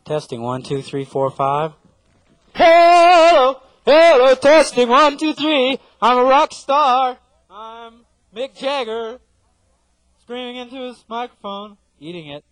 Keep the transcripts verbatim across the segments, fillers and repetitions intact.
Testing one, two, three, four, five. Hello, hello, testing one, two, three. I'm a rock star. I'm Mick Jagger. Screaming into his microphone, eating it.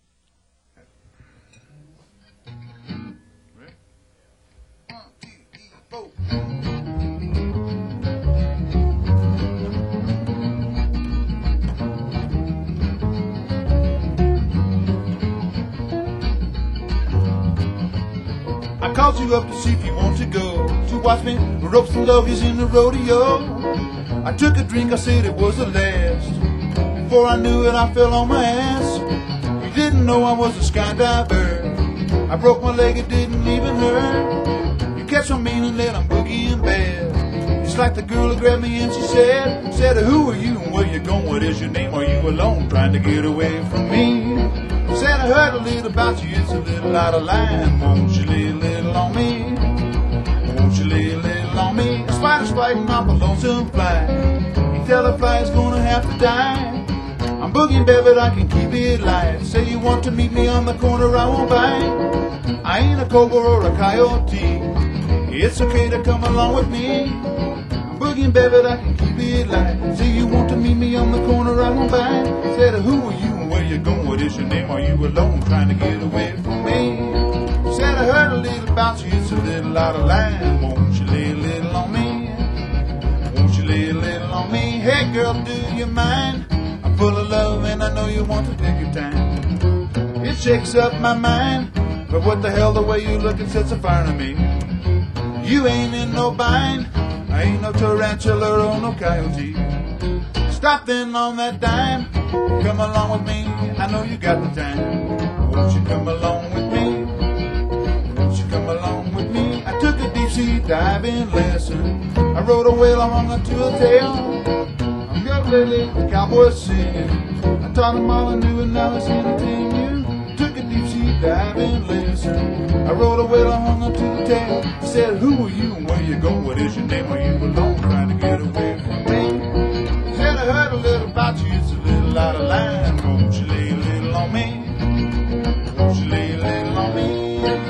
I called you up to see if you want to go to watch me rope some lovies in the rodeo. I took a drink, I said it was the last. Before I knew it, I fell on my ass. You didn't know I was a skydiver. I broke my leg, it didn't even hurt. You catch on meaning that I'm boogieing bad. It's like the girl who grabbed me and she said, said, who are you and where you going? What is your name? Are you alone trying to get away from me? Said I heard a little about you, it's a little out of line. Won't you lay a little on me? Won't you lay a little on me? A spider's fighting off a lonesome fly. You tell the fly it's gonna have to die. I'm boogieing bad, but I can keep it light. Say you want to meet me on the corner, I won't bite. I ain't a cobra or a coyote. It's okay to come along with me. I'm boogieing bad, but I can keep it light. Say you want to meet me on the corner, I won't bite. Said who are you? Where you going? What is your name? Are you alone trying to get away from me? Said I heard a little about you, it's a little out of line. Won't you lay a little on me? Won't you lay a little on me? Hey girl, do you mind? I'm full of love and I know you want to take your time. It shakes up my mind, but what the hell, the way you lookin' sets a fire to me. You ain't in no bind, I ain't no tarantula or no coyote. Stop then on that dime. Come along with me, I know you got the time. Won't you come along with me? Won't you come along with me? I took a deep sea diving lesson. I rode a whale, I hung onto a tail. I'm your lily, the cowboys singing. I taught them all I knew and now it's entertaining you. Took a deep sea diving lesson. I rode a whale, I hung onto the tail. I said, who are you and where you going? What is your name? Are you alone trying to get away from me? Said I heard a little about you, it's a little out of line. Won't you lay a little on me? Won't you lay a little on me?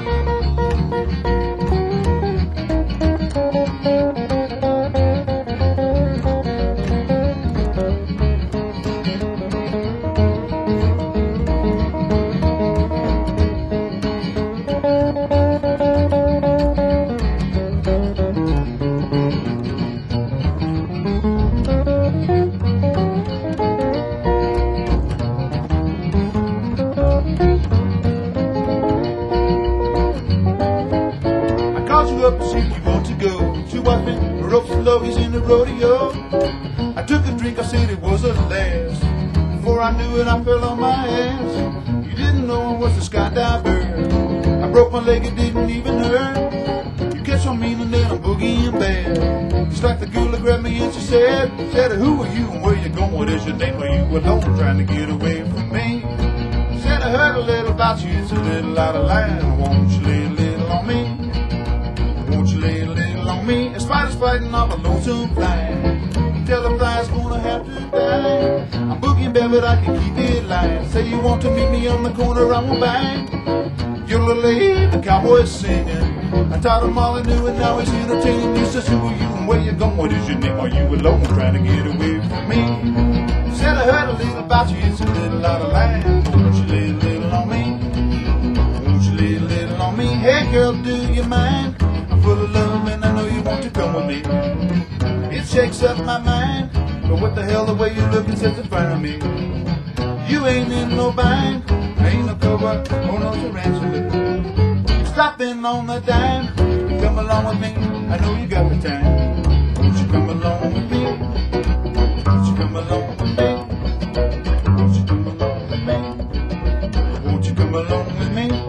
Up to see if you want to go to watch me ropes and lovies in the rodeo. I took a drink, I said it was the last. Before I knew it, I fell on my ass. You didn't know I was a skydiver. I broke my leg, it didn't even hurt. You catch on meaning that I'm boogieing bad. It's like the girl that grabbed me and she said, said, who are you and where you going? What is your name? Are you alone trying to get away from me? Said I heard a little about you, it's a little out of line. Won't you lay a little on me? Won't you lay a little on me? A spider's fighting off a lonesome fly. You tell the fly's gonna have to die. I'm boogieing bad, but I can keep it light. Say you want to meet me on the corner, I won't bite. Your little lady, the cowboy's singing. I taught them all I knew and now he's entertaining you. Says who are you and where you going? What is your name? Are you alone trying to get away from me? Said I heard a little about you, it's a little out of line. Won't you lay a little on me? Won't you lay a little on me? Hey girl, do you mind? Full of love and I know you want to come with me. It shakes up my mind, but what the hell, the way you look and sets a fire on me. You ain't in no bind, I ain't no cobra or no tarantula. Stop in on the dime, come along with me, I know you got the time. Won't you come along with me? Won't you come along with me? Won't you come along with me? Won't you come along with me?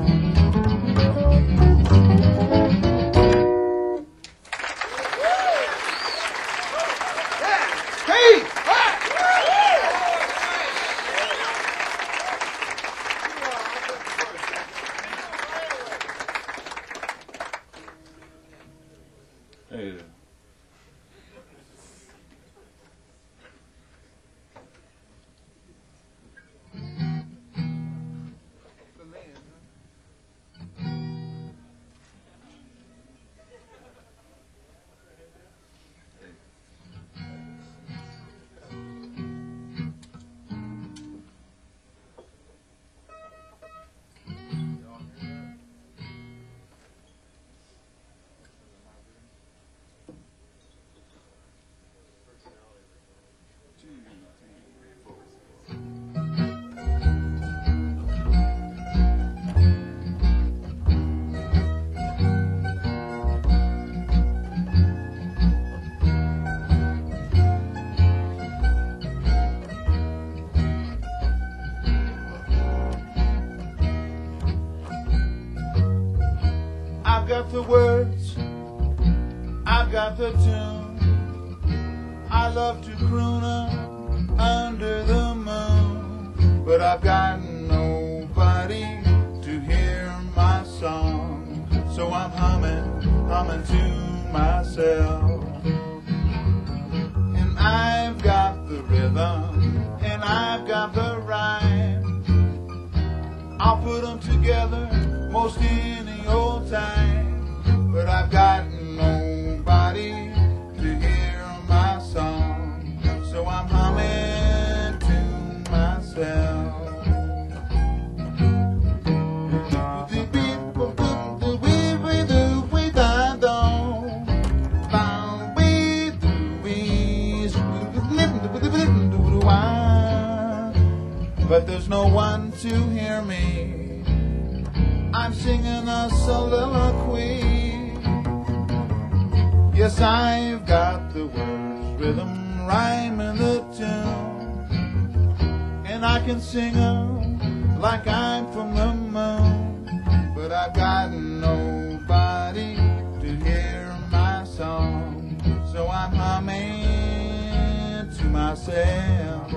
Hey. got the words, I've got the tune. I love to croon under the moon, but I've got nobody to hear my song. So I'm humming, humming to myself. And I've got the rhythm, and I've got the rhyme. I'll put them together most any old time, but I've got nobody to hear my song, so I'm humming to myself. But there's no one to hear me. I'm singing a soliloquy. Yes, I've got the words, rhythm, rhyme, and the tune, and I can sing them like I'm from the moon. But I've got nobody to hear my song, so I'm humming to myself.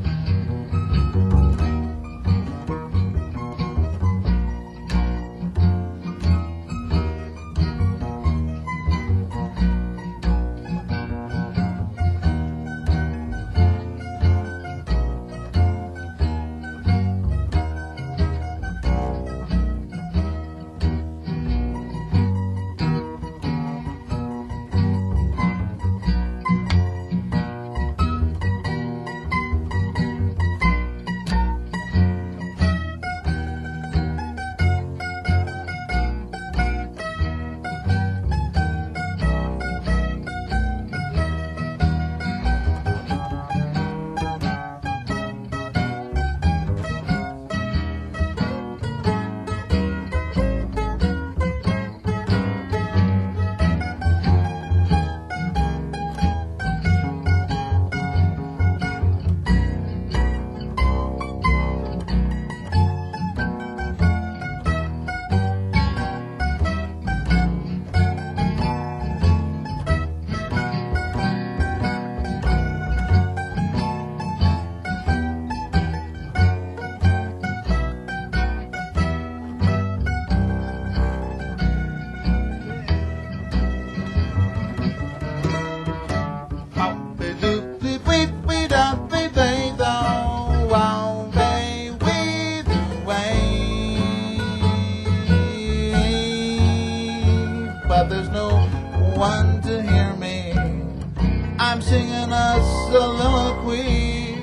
But there's no one to hear me. I'm singing a soliloquy.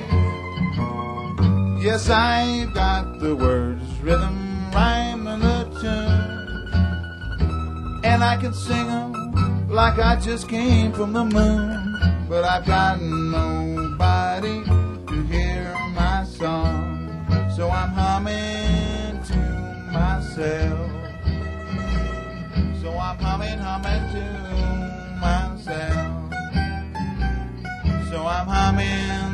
Yes, I've got the words, rhythm, rhyme, and the tune, and I can sing them like I just came from the moon. But I've got nobody to hear my song, so I'm humming to myself. So I'm humming, humming to myself. So I'm humming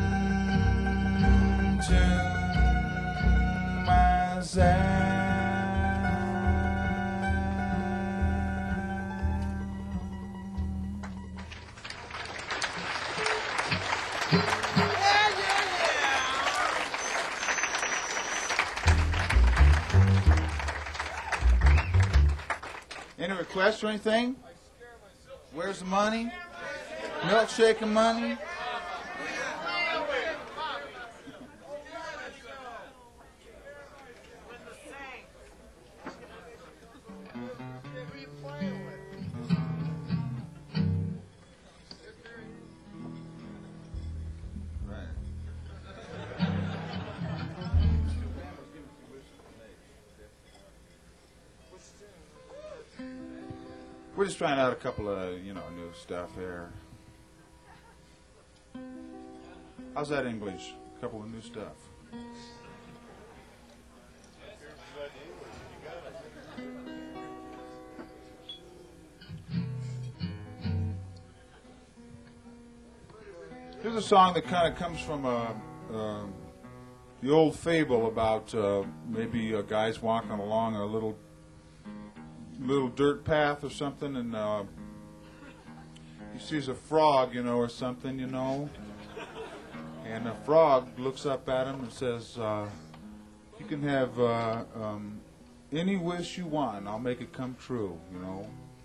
to myself. Any requests or anything? Where's the money? Milkshake and money? We're just trying out a couple of, you know, new stuff here. How's that English? A couple of new stuff. Here's a song that kind of comes from a, uh, the old fable about uh, maybe uh, guys walking along a little little dirt path or something, and uh, he sees a frog, you know, or something, you know. And the frog looks up at him and says, uh, you can have uh, um, any wish you want. I'll make it come true, you know.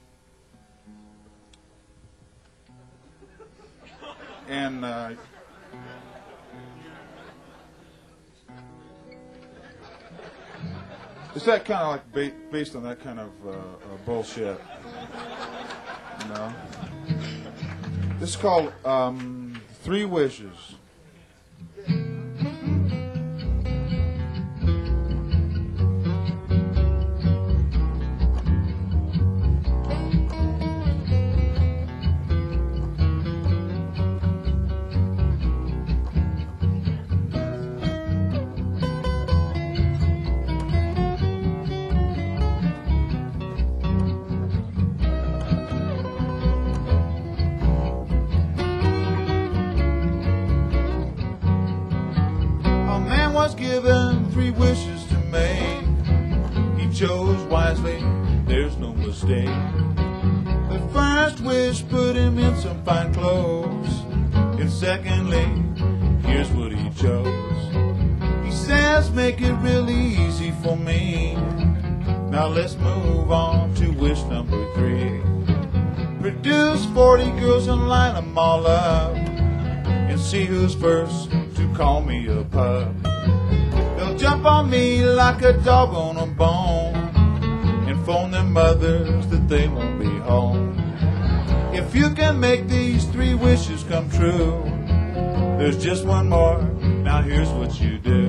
And uh, it's that kind of like ba- based on that kind of uh, uh, bullshit, you know. This is called um, Three Wishes. Was given three wishes to make. He chose wisely, there's no mistake. The first wish put him in some fine clothes. And secondly, here's what he chose. He says, make it really easy for me. Now let's move on to wish number three. Produce forty girls and line them all up, and see who's first to call me a pup. They'll jump on me like a dog on a bone, and phone their mothers that they won't be home. If you can make these three wishes come true, there's just one more, now here's what you do.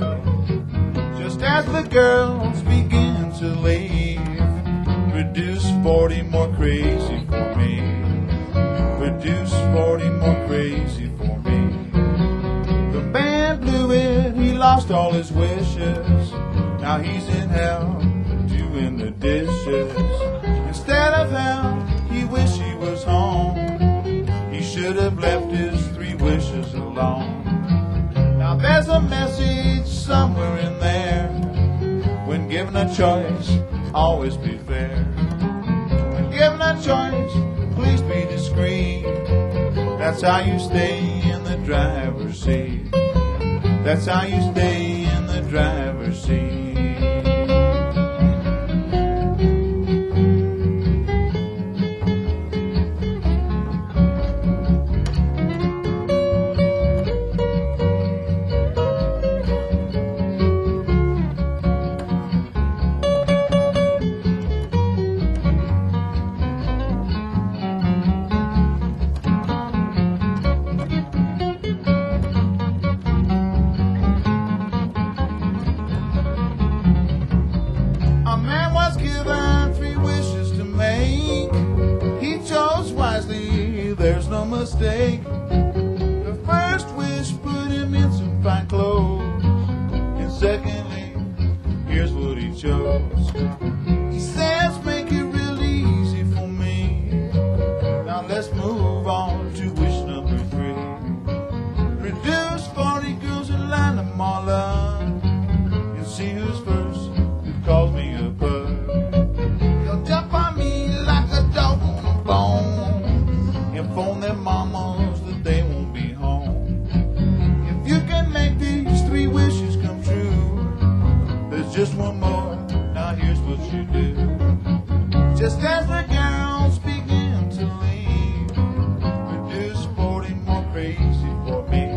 Just as the girls begin to leave, produce forty more crazy for me. Produce forty more crazy for me. The man blew it, he lost all his wishes. Now he's in hell, doing the dishes. Instead of hell, he wished he was home. He should have left his three wishes alone. Now there's a message somewhere in there. When given a choice, always be fair. When given a choice, please be discreet. That's how you stay in the driver's seat. That's how you stay in the driver's seat. There's no mistake. The first wish put him in some fine clothes. And secondly, here's what he chose. He says, make it really easy for me. Now let's move on to wish number three. Produce forty girls and line them all up, and see who's first who calls me a pup. They'll jump on me like a dog on a bone, and phone their mamas that they won't be home. If you can make these three wishes come true, there's just one more, now here's what you do. Just as the girls begin to leave, produce forty more crazy for me.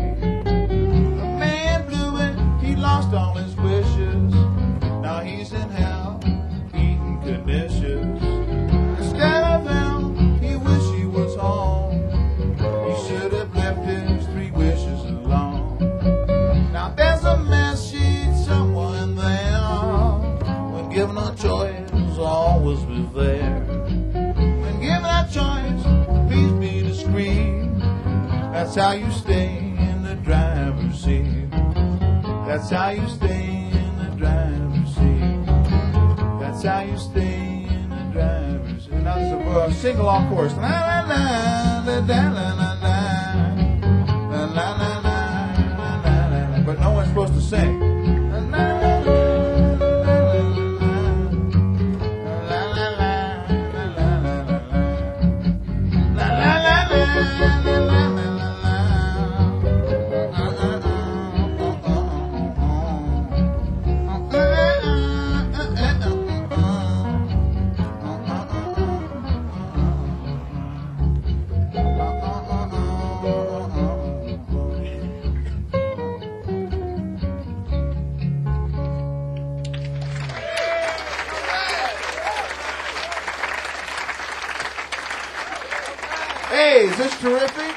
The man blew it, he lost all his wishes. Now he's in hell, eating conditions. Instead of hell, he wished he was home. He should have left his three wishes alone. Now there's a message somewhere in there. When given a choice, always be there. When given a choice, please be discreet. That's how you stay in the driver's seat. That's how you stay in the driver's seat. That's how you stay in the driver's seat. Now there's a uh, sing-along chorus. La la la la la la la la la la la la la. But no one's supposed to sing. La la la la la la la la la. Hey, is this terrific?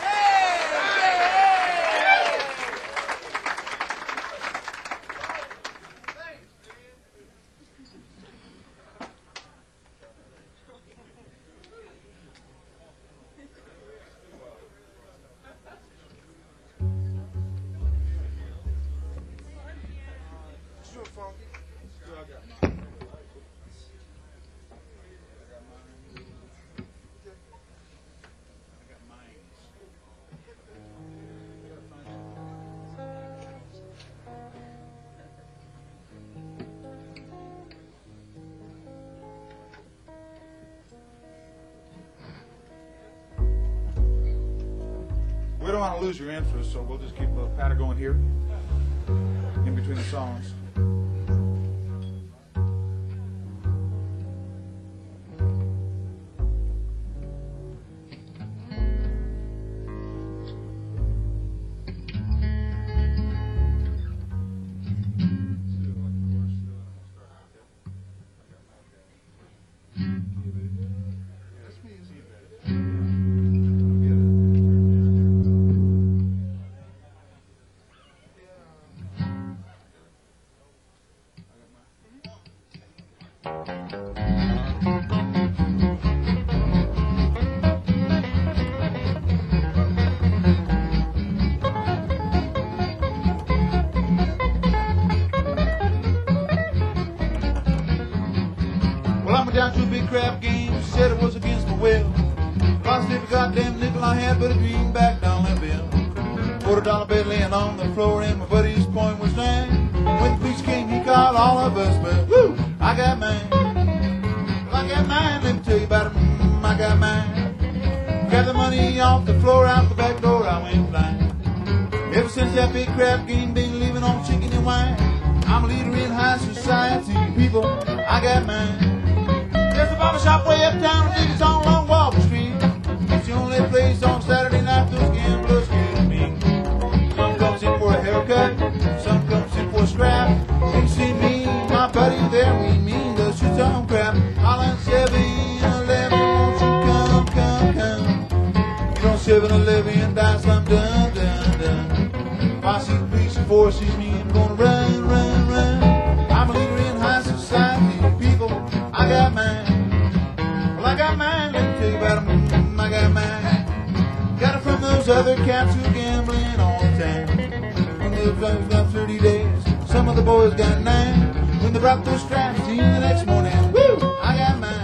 We don't want to lose your interest, so we'll just keep a patter going here in between the songs. Down to a big crap game, said it was against my will. Lost every goddamn nickel I had, but a greenback dollar bill. Quarter dollar bill laying on the floor, and my buddy's point was nine. When the police came, he called all of us, but woo, I got mine. Well, I got mine, let me tell you about it. Mm, I got mine. Got the money off the floor, out the back door, I went flying. Ever since that big crap game, been living on chicken and wine. I'm a leader in high society, people. I got mine. There's a barber shop way uptown, it's on Long Walker Street. It's the only place on Saturday night those gamblers get me. Some comes in for a haircut, some comes in for a scrap. You see me, my buddy there, we mean to shoot some crap. Holland seven eleven, won't you come, come, come? You don't seven eleven and die, slam done, done, done. If I see the police and force sees me, I'm gonna run, run, run. I'm a leader in high society, people. I got mine. Well, I got mine. Let me tell you about them. I got mine. Got it from those other cats who are gambling all the time. When the drugs got thirty days, some of the boys got nine. When they brought those straps in the next morning, woo, I got mine.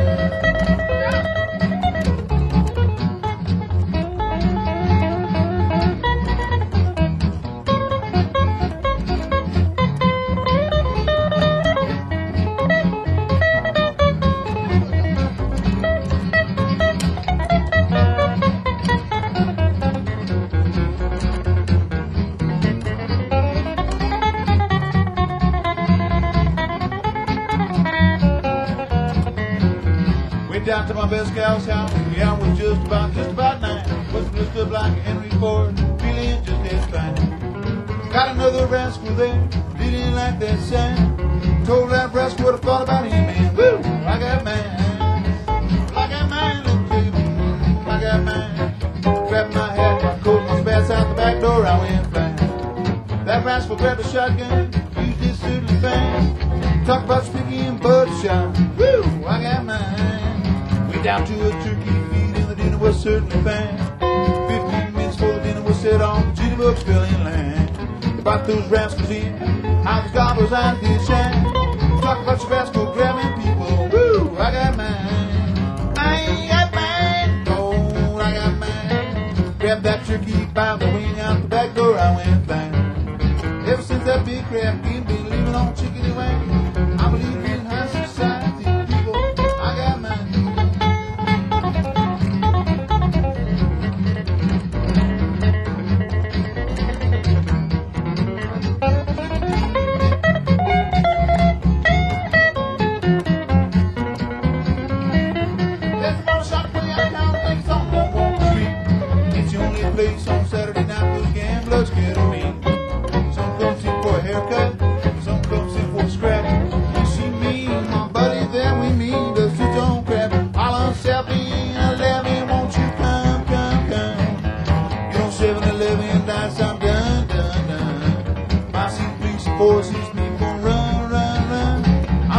Down to my best gal's house, the hour was just about, just about nine. Was dressed up like Henry Ford, feeling just as fine. Got another rascal there, didn't like that sign. Told that rascal what I thought about him, and woo, I got mine. I got mine, let me tell you, I got mine. Grabbed my hat, my coat, my spats out the back door, I went flying. That rascal grabbed a shotgun, used his suitly fast. Talk about Spicky and Bud shot, woo, I got mine. Down to a turkey feed and the dinner was certainly fine. Fifteen minutes before the dinner was set on, the jitterbugs fell in line. They brought those rascals in, how the gobblers eyes did shine. Talk about your rascal grabbing people, woo, I got mine. I got mine, oh, I got mine. Grabbed that turkey by the wing, out the back door I went flying. Ever since that big crab game, been living on chicken and wine. I believe in high society, people, I got mine.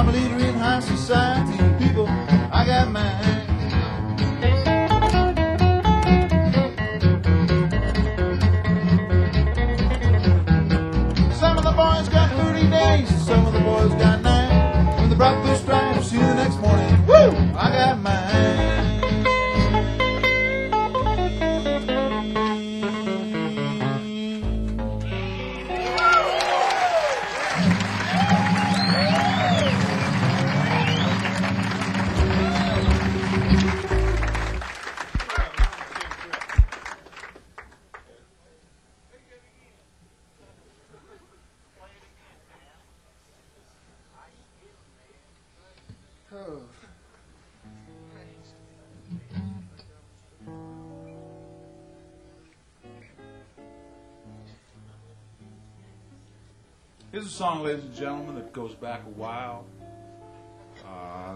I'm a leader in high society. People, I got mine. Some of the boys got thirty days, some of the boys got nine. When the bright blue stripes, see you the next morning. Woo! I got mine. Here's a song, ladies and gentlemen, that goes back a while. Uh,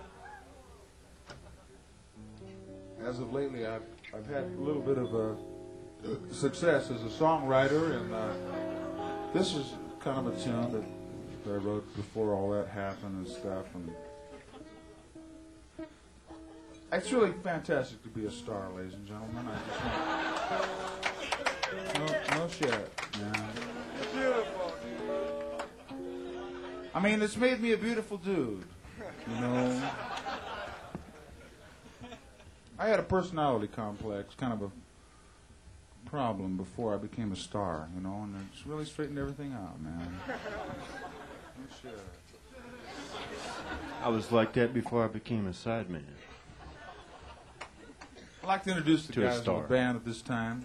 as of lately, I've, I've had a little bit of a success as a songwriter, and uh, this is kind of a tune that, that I wrote before all that happened and stuff. And it's really fantastic to be a star, ladies and gentlemen. I just want, no, no shit, man. Beautiful. I mean, it's made me a beautiful dude, you know. I had a personality complex, kind of a problem before I became a star, you know, and it's really straightened everything out, man. Sure. I was like that before I became a sideman. I'd like to introduce the To a guys in star. the band at this time.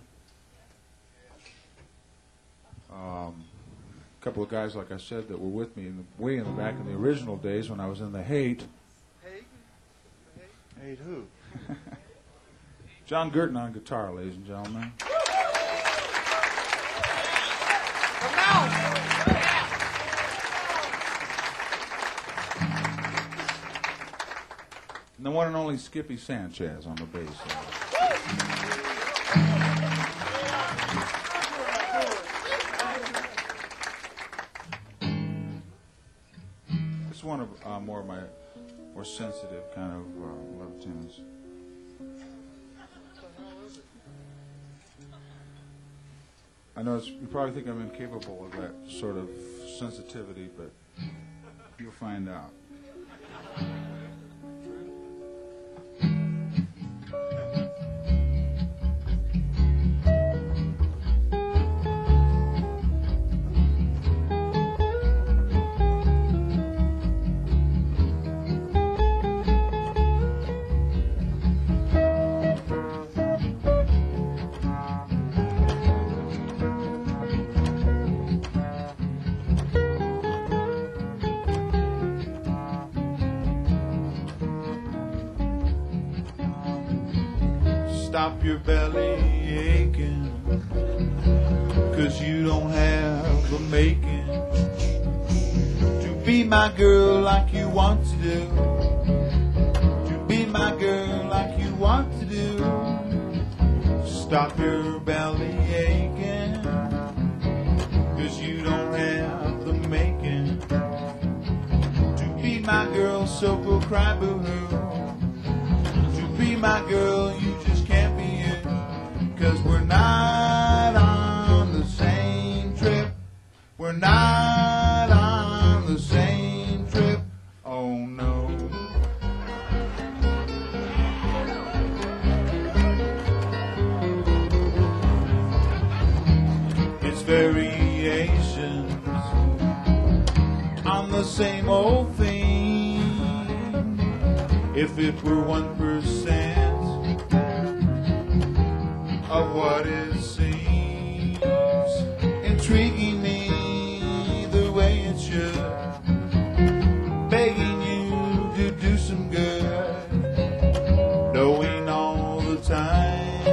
Um... couple of guys, like I said, that were with me in the, way in the back in the original days when I was in the Hate. Hate? Hate who? John Gurton on guitar, ladies and gentlemen. And the one and only Skippy Sanchez on the bass. One of uh, more of my more sensitive kind of uh, love tunes. I know it's, you probably think I'm incapable of that sort of sensitivity, but you'll find out. Stop your belly aching, 'cause you don't have the making to be my girl like you want to do, to be my girl like you want to do. Stop your belly aching, 'cause you don't have the making to be my girl, so go cry boo-hoo. To be my girl, you just can't be it, 'cause we're not on the same trip. We're not on the same trip. Oh no. It's variations on the same old thing. If it were one percent of what it seems, intriguing me the way it should, begging you to do some good, knowing all the time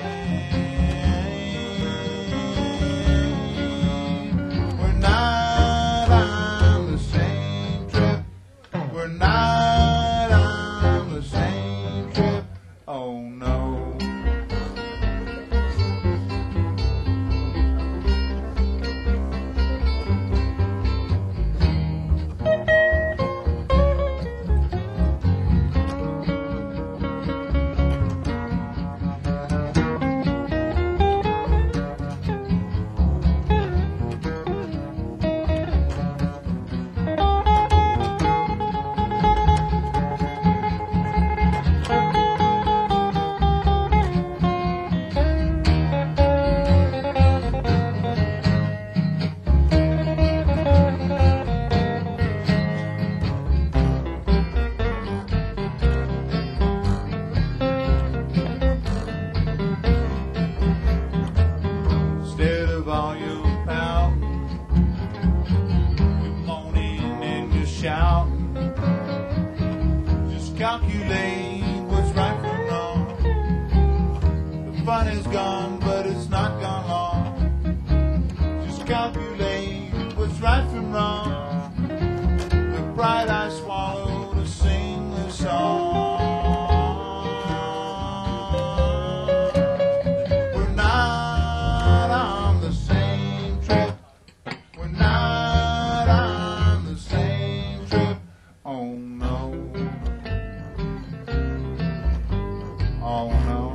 we're not on the same trip. We're not on the same trip. Oh no. counting, just calculate what's right from wrong. The fun is gone, but it's not gone long. Just calculate what's right from wrong. The pride I swallow to sing the song. We're not on the same trip. We're not on the same trip. Oh no. Oh no.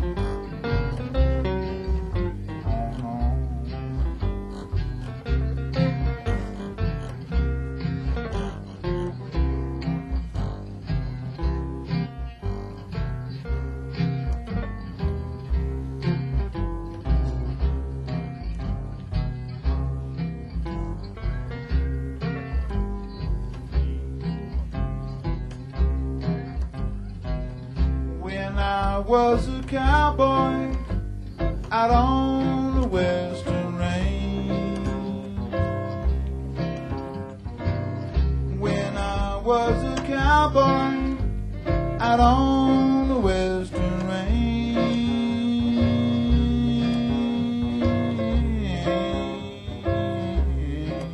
Oh no. When I was a cowboy out on the western range. When I was a cowboy out on the western range.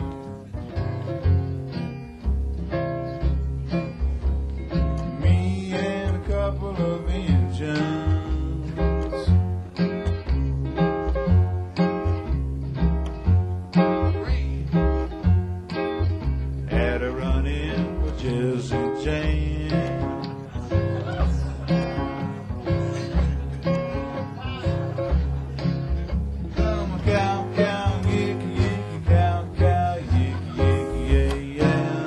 Me and a couple of Indians had a run-in with Jesse James. Come on, cow, cow, yicky, yicky, cow, cow, yicky, yicky, yeah,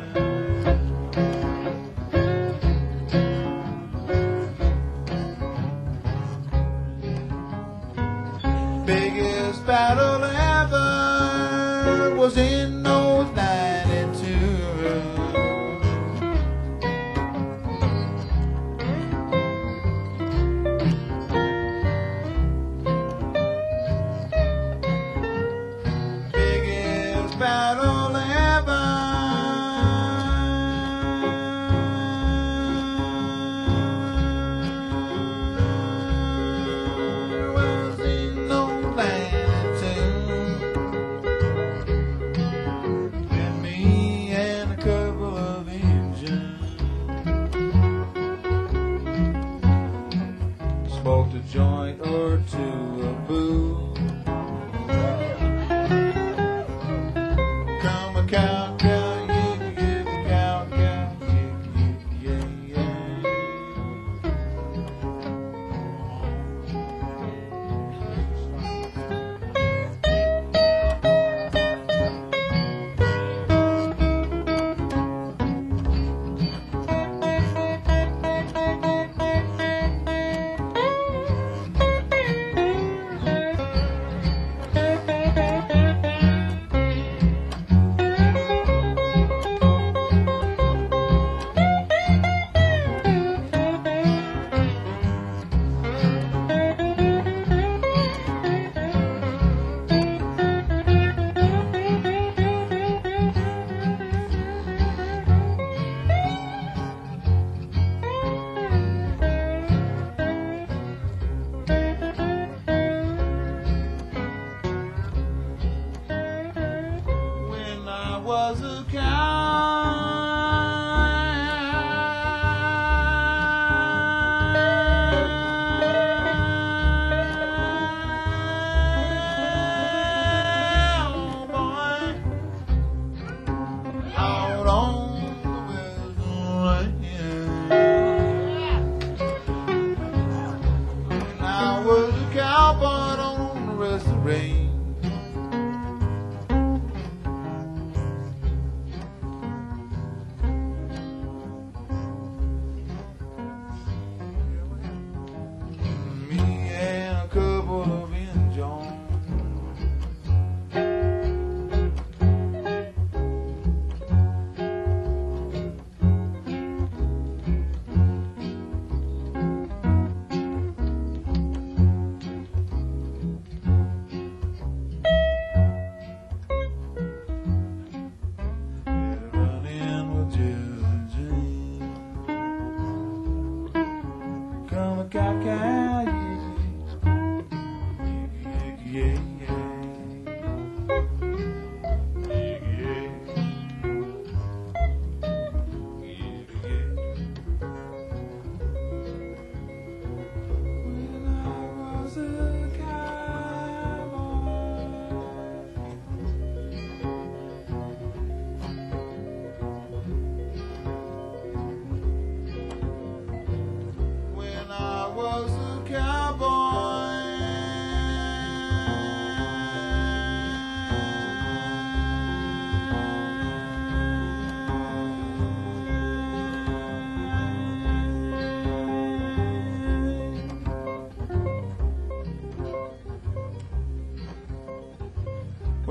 yeah. Biggest battle ever was in those ninety-two.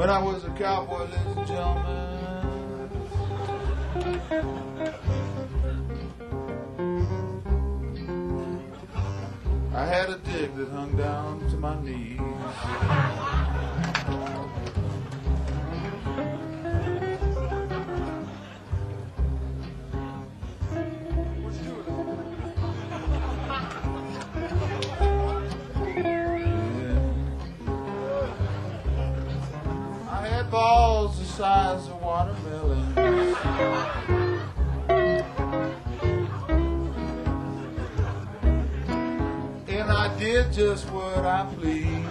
when I was a cowboy, ladies and gentlemen. I had a dick that hung down to my knees. Balls the size of watermelons. And I did just what I pleased.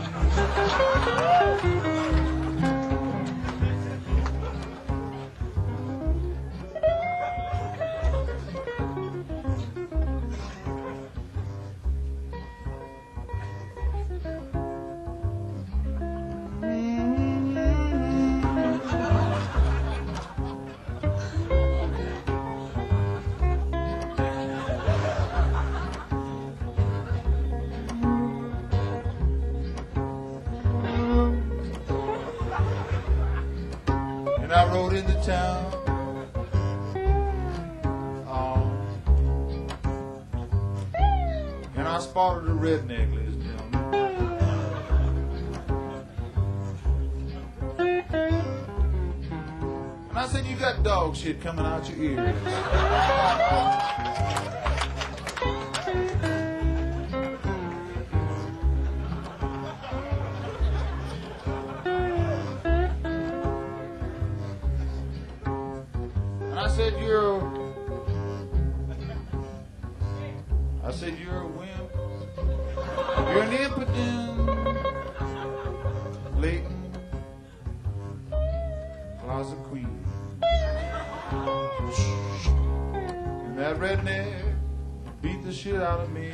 I rode into town. Oh. And I spotted a redneck, ladies and gentlemen. And I said, you got dog shit coming out your ears. I said, you're a, I said, you're a wimp. You're an impotent, blatant closet queen. And that redneck beat the shit out of me.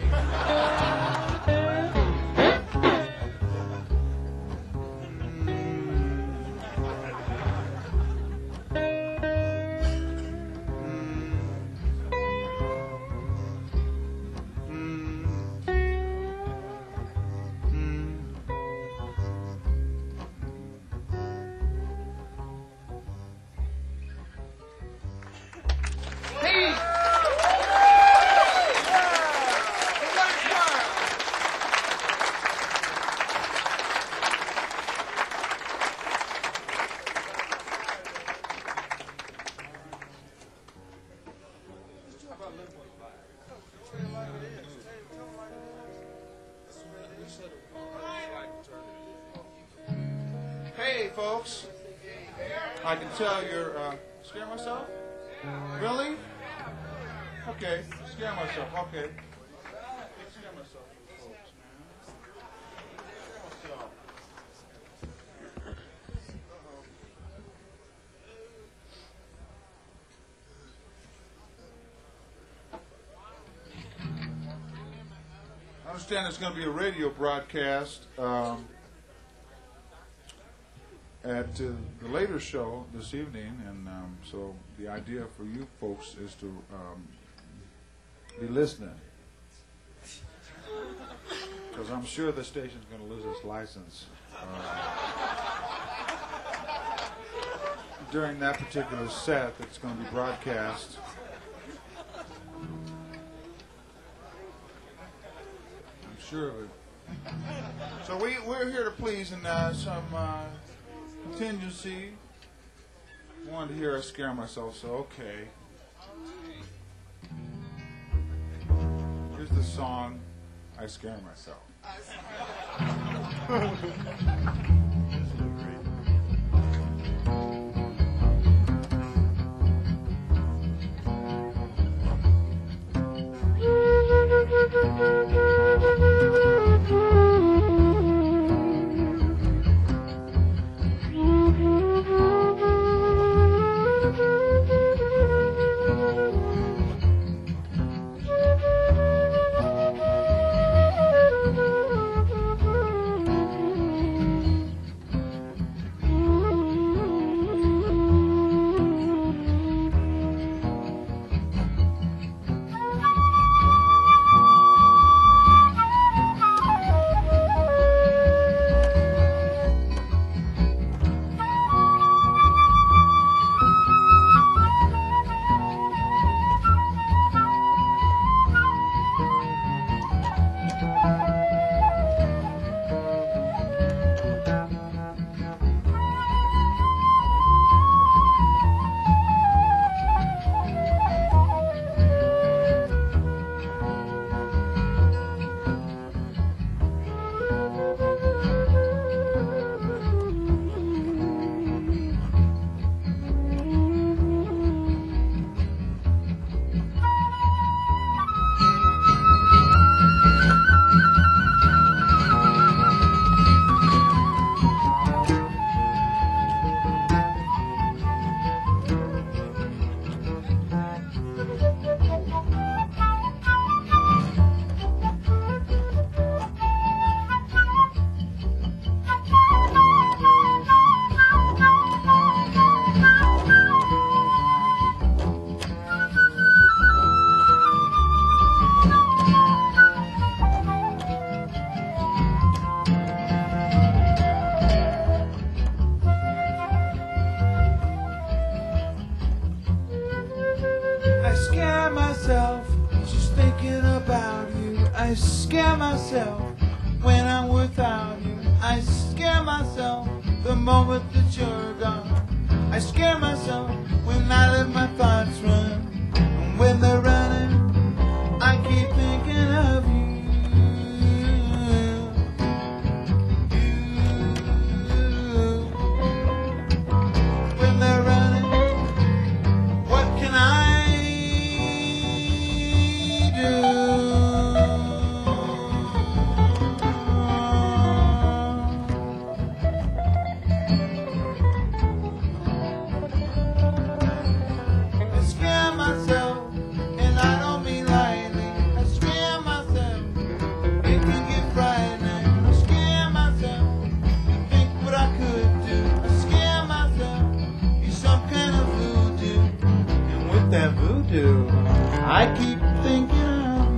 Hey, folks. I can tell you're uh, scaring myself. Really? Okay, scare myself. Okay. Scare myself, folks, man. Scare myself. I understand there's going to be a radio broadcast um, at uh, the later show this evening, and um, so the idea for you folks is to um, be listening, because I'm sure the station's going to lose its license uh, during that particular set that's going to be broadcast. I'm sure of it. So we, we're here to please and uh, some uh, contingency. Wanted to hear us scare myself, so okay. Here's the song, I Scare Myself. find myself just thinking about you. I scare myself when I'm without you. I scare myself the moment that you're gone. I scare myself when I let my thoughts run. And when they're running, I keep thinking of you. When they're running, what can I do? I scare myself, and I don't mean lightly. I scare myself, it can get frightening. I scare myself, think what I could do. I scare myself, you're some kind of voodoo. And with that voodoo, I keep thinking of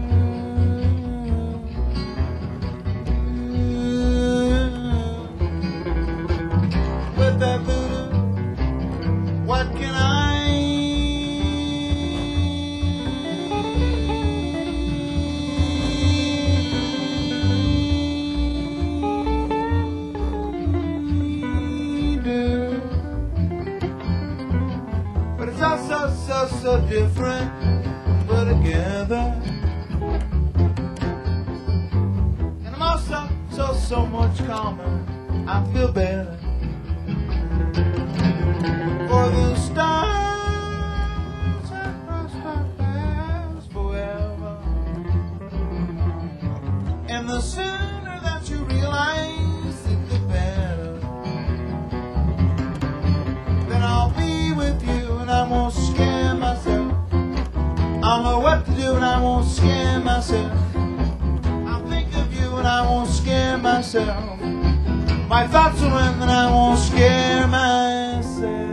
you. With that voodoo, what can I do? But it's all so, so, so different. We're together. And I'm also so, so much calmer. I feel better. For the stars have crossed our paths forever. And the sooner that you realize it, the better. Then I'll be with you and I won't scare myself. I'll know what to do and I won't scare myself. I'll think of you and I won't scare myself. My thoughts will run and I won't scare myself.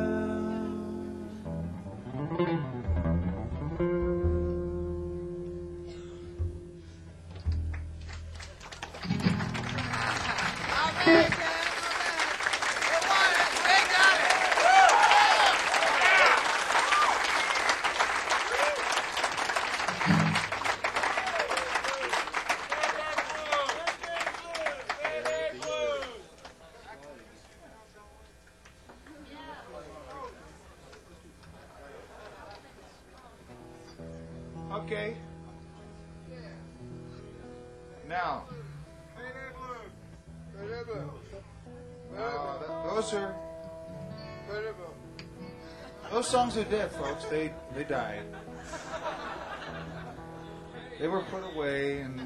Okay. Now. Uh, that, those are. Those songs are dead, folks. They they died. They were put away and.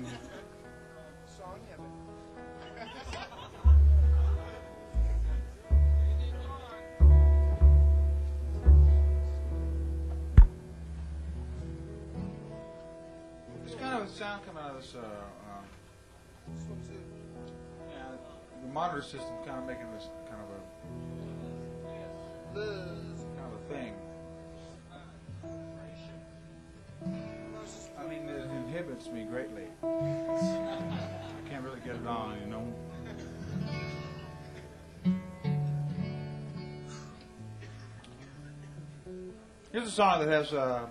Sound coming out of this, uh, uh, yeah, the monitor system kind of making this kind of a, kind of a thing. I mean, it inhibits me greatly. I can't really get it on, you know. Here's a song that has, uh,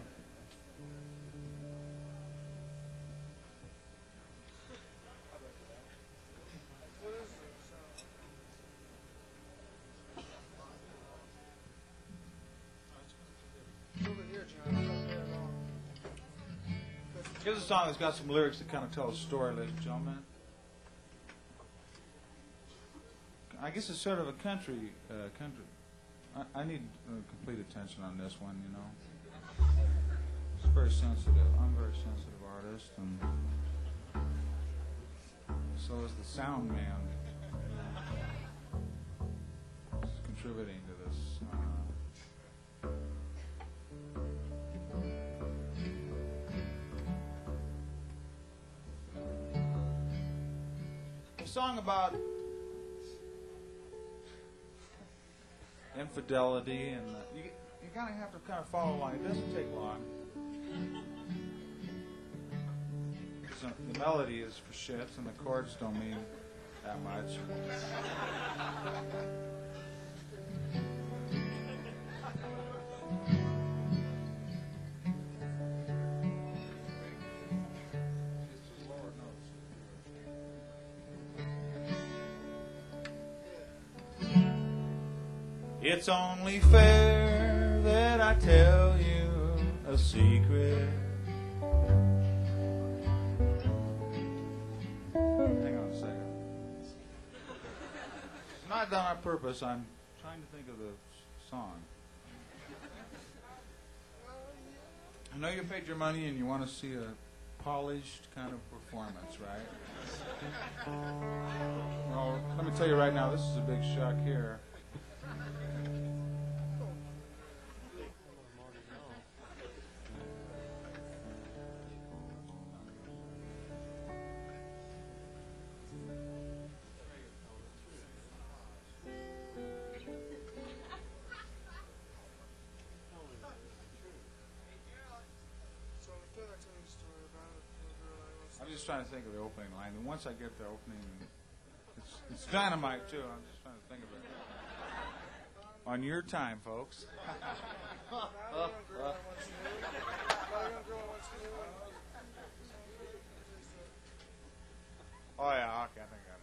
Here's a song that's got some lyrics that kind of tell a story, ladies and gentlemen. I guess it's sort of a country. Uh, country. I, I need uh, complete attention on this one, you know. It's very sensitive. I'm a very sensitive artist, and so is the sound man. He's contributing to this. Uh, song about infidelity, and uh, you you kind of have to kind of follow along. It doesn't take long. So the melody is for shits, and the chords don't mean that much. It's only fair that I tell you a secret. Hang on a second. It's not done on purpose. I'm trying to think of the song. I know you paid your money and you want to see a polished kind of performance, right? Well, let me tell you right now, this is a big shock here. I'm just trying to think of the opening line, and once I get the opening, it's, it's dynamite too. I'm just trying to think of it. On your time, folks. Oh yeah, okay, I think I got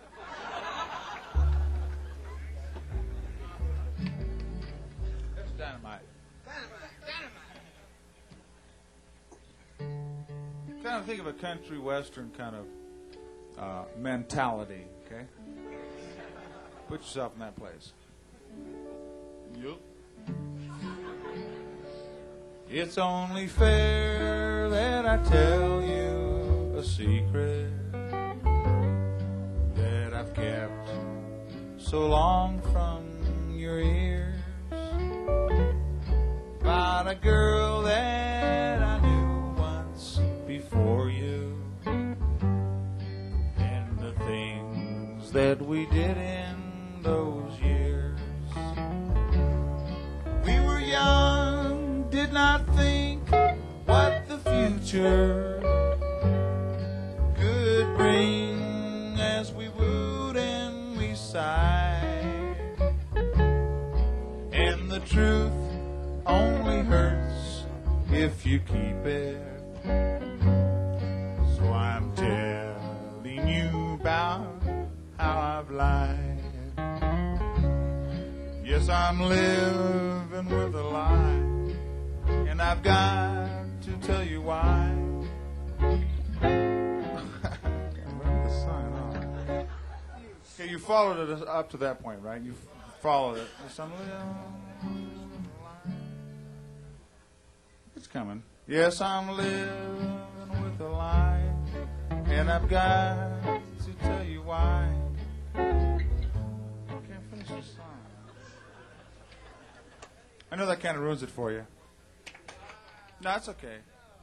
it now. That's dynamite. Kind of think of a country western kind of uh, mentality, okay? Put yourself in that place. Yup. It's only fair that I tell you a secret that I've kept so long from your ears about a girl that I knew once before you, and the things that we did in those years. We were young, did not think what the future could bring as we wooed and we sighed, and the truth only hurts if you keep it. I'm telling you about how I've lied. Yes, I'm living with a lie, and I've got to tell you why. I can't remember the sign on. Okay, you followed it up to that point, right? You followed it. Yes, I'm living with a lie. It's coming. Yes, I'm living with a lie, and I've got to tell you why. I can't finish the song. I know that kind of ruins it for you. No, it's okay.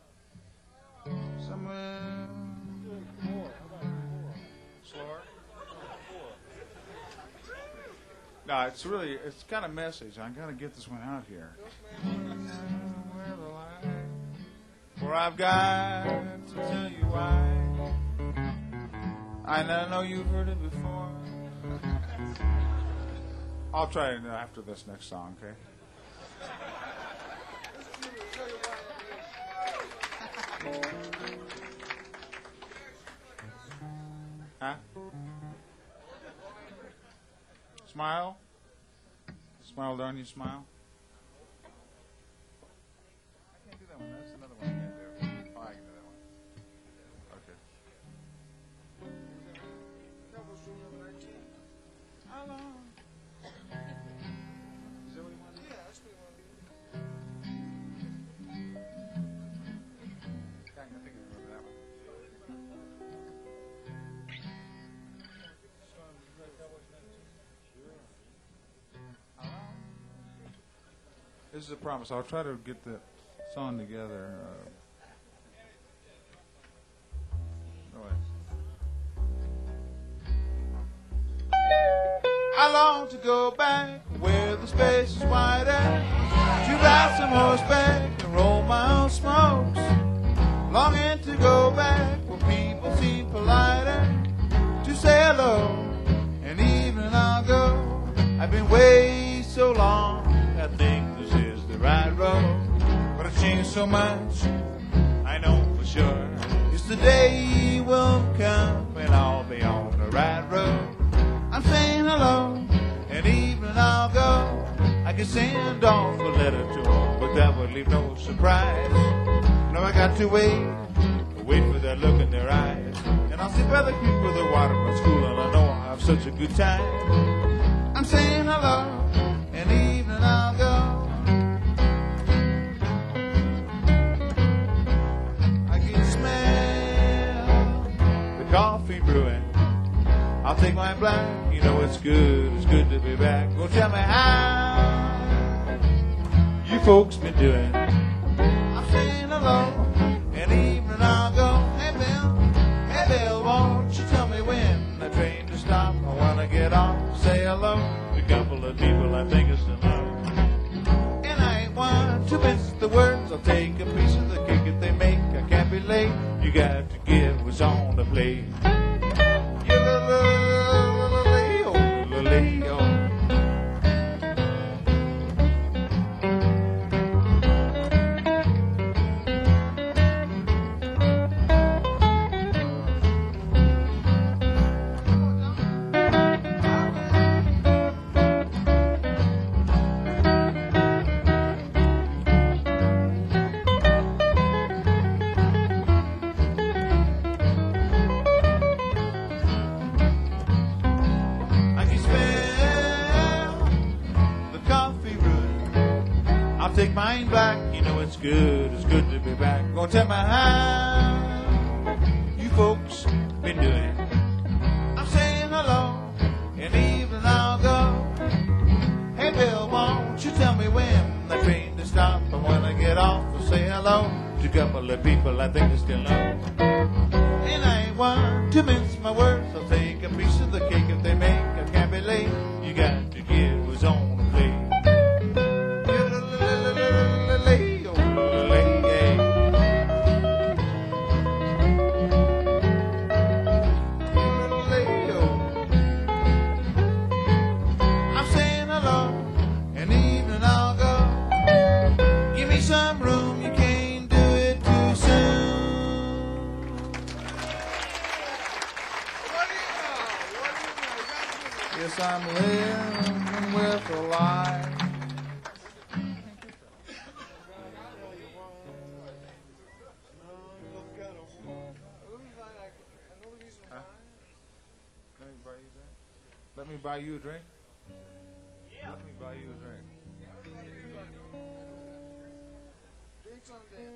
Somewhere. Slower. No, it's really, it's got a message. I got to get this one out here. For I've got to tell you why. I know you've heard it before. I'll try it after this next song, okay? Huh? Smile? Smile, darn you, smile. I can't do that one. That's another one I can't do. Oh, I can do that one. Okay. How long? Is that what you want to do? Yeah, that's what you want to do. I think I remember that one. This is a promise. I'll try to get the song together. Uh, go ahead. I long to go back where the space is wider, to ride some horseback and roll my own smokes. Longing to go back where people seem politer, to say hello, and even I'll go. I've been way so long, I think this is the right road. But I've changed so much, I know for sure. It's the day will come when I'll be on the right road. I'm saying hello, and even I'll go. could send off a letter to him, but that would leave no surprise. Now I got to wait, wait for that look in their eyes. And I'll sit by the creek where the water runs cool, and I know I'll have such a good time. I'm saying hello, and evening I'll go. I can smell the coffee brewing. I'll take my black, you know it's good, it's good to be back. Go tell me how you folks been doing. I'm saying hello, and evening I'll go. Hey Bill, hey Bill, won't you tell me when the train to stop? I wanna get off, say hello to a couple of people I think is enough. And I ain't one to miss the words. I'll take a piece of the cake if they make. I can't be late. You got to give what's on the plate. Take mine back, you know it's good, it's good to be back. Gonna tell me how you folks been doing. I'm saying hello, and evening I'll go. Hey Bill, won't you tell me when the train to stop? I wanna get off and say hello to a couple of people I think I still know. And I ain't one to mince my words. I'll take a piece of the cake if they make. I can't be late. You got to give what's on the plate. Yes, I'm living with a lie. Huh? Let me buy you a drink. Let me buy you a drink. Yeah. Let me buy you a drink. Drink someday.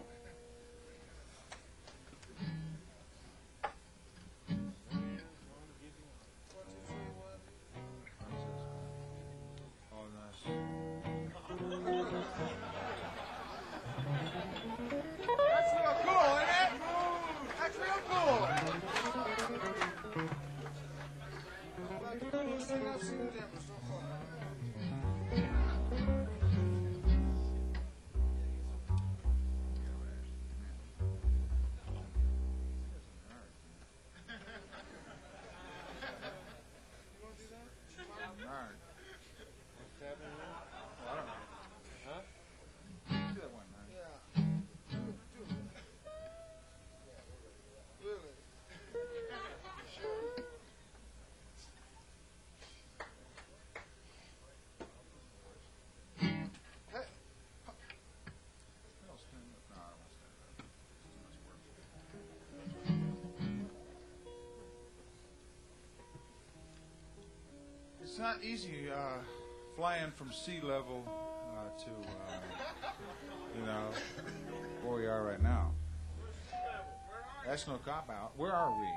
It's not easy uh, flying from sea level uh, to, uh, you know, where we are right now. That's no cop out. Where are we?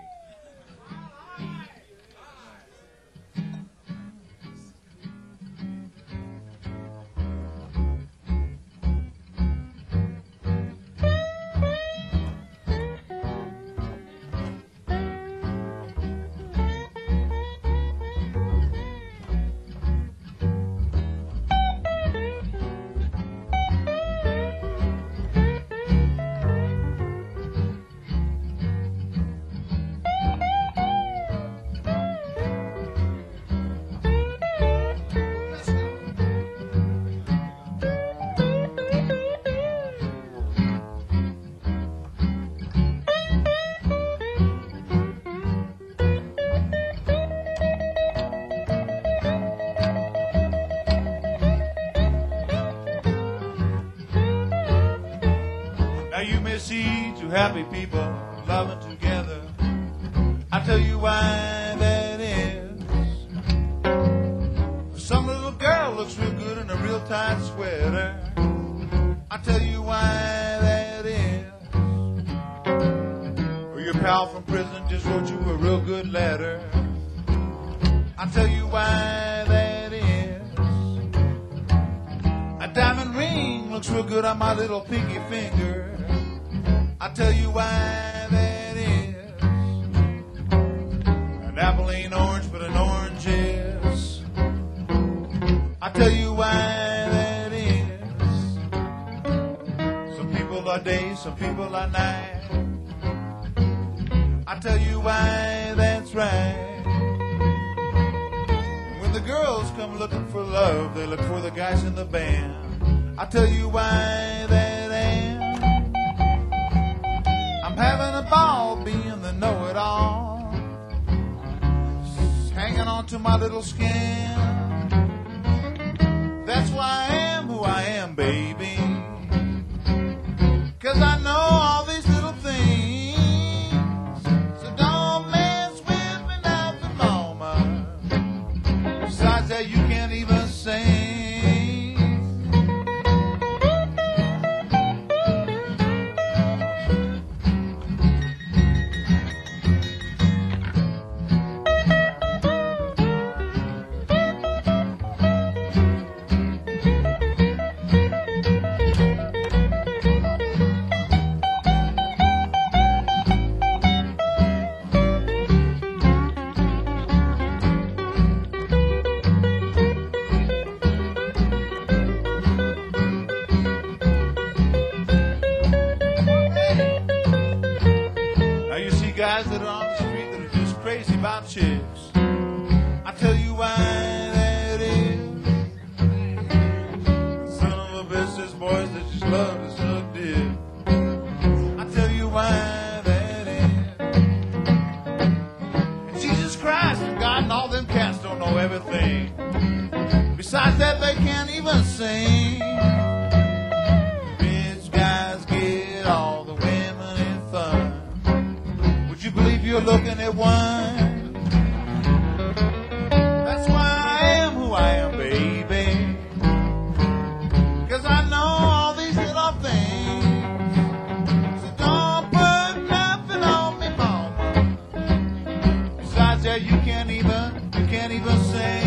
you may see two happy people loving together. I'll tell you why that is. Some little girl looks real good in a real tight sweater. I'll tell you why that is. Well, your pal from prison just wrote you a real good letter. I'll tell you why that is. A diamond ring looks real good on my little pinky finger. I'll tell you why that is. An apple ain't orange, but an orange is. I'll tell you why that is. Some people are day, some people are night. I'll tell you why that's right. When the girls come looking for love, they look for the guys in the band. I'll tell you why that am. I'm having a ball being the know-it-all, hanging on to my little skin. That's why I am who I am, baby. 'Cause I know all these little things, so don't mess with me now for moment. Besides that, you can't even sing. Guys that are on the street that are just crazy about chicks. I tell you why that is. Son of a bitch, there's boys that just love to suck dick. I tell you why that is. And Jesus Christ and God and all them cats don't know everything. Besides that, they can't even sing. Rich guys get all the women in fun. Would you believe you're looking at one? That's why I am who I am, baby. 'Cause I know all these little things, so don't put nothing on me, mama. Besides that, you can't even, you can't even sing.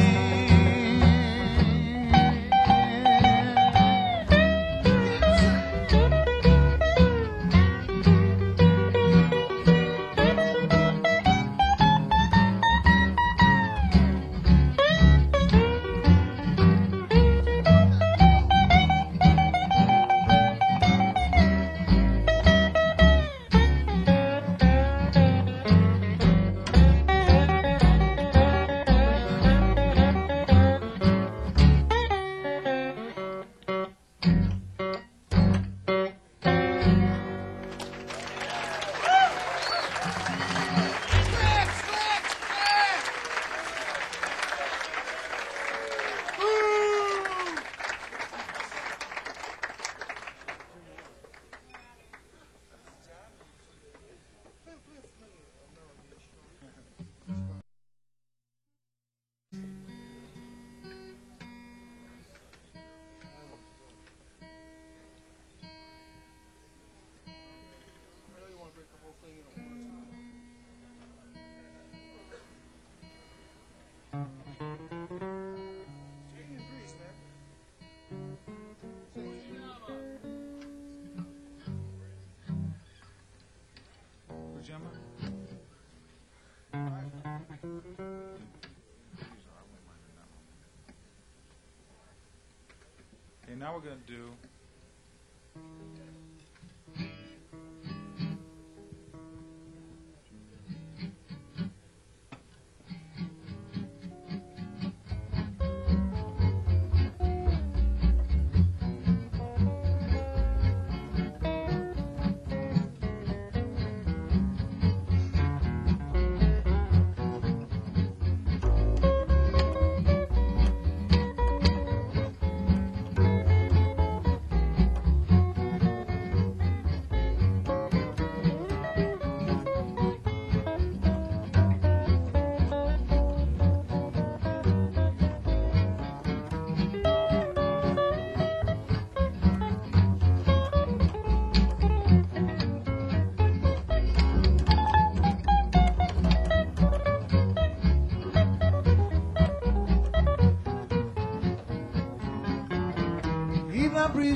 Okay, now we're going to do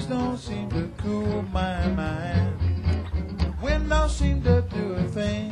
don't seem to cool my mind. Wind don't seem to do a thing.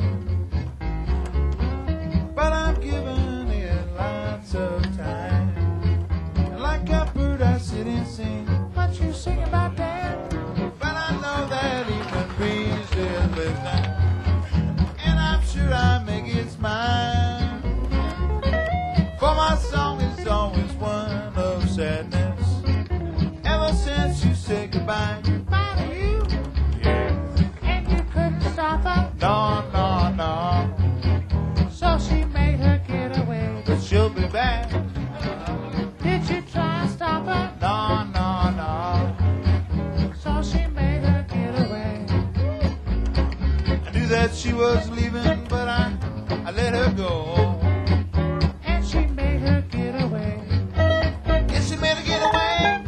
But I'm giving it lots of time. And like a bird I sit and sing. What you sing about that? But I know that evening breeze is listening. And I'm sure I make it smile. For my song is always one of sadness. Ever since you said goodbye. Goodbye to you. Yeah. And you couldn't stop her. No, no, no. So she made her get away. But she'll be back. Did you try to stop her? No, no, no. So she made her get away. I knew that she was leaving, but I, I let her go. And she made her get away. Yes, she made her get away.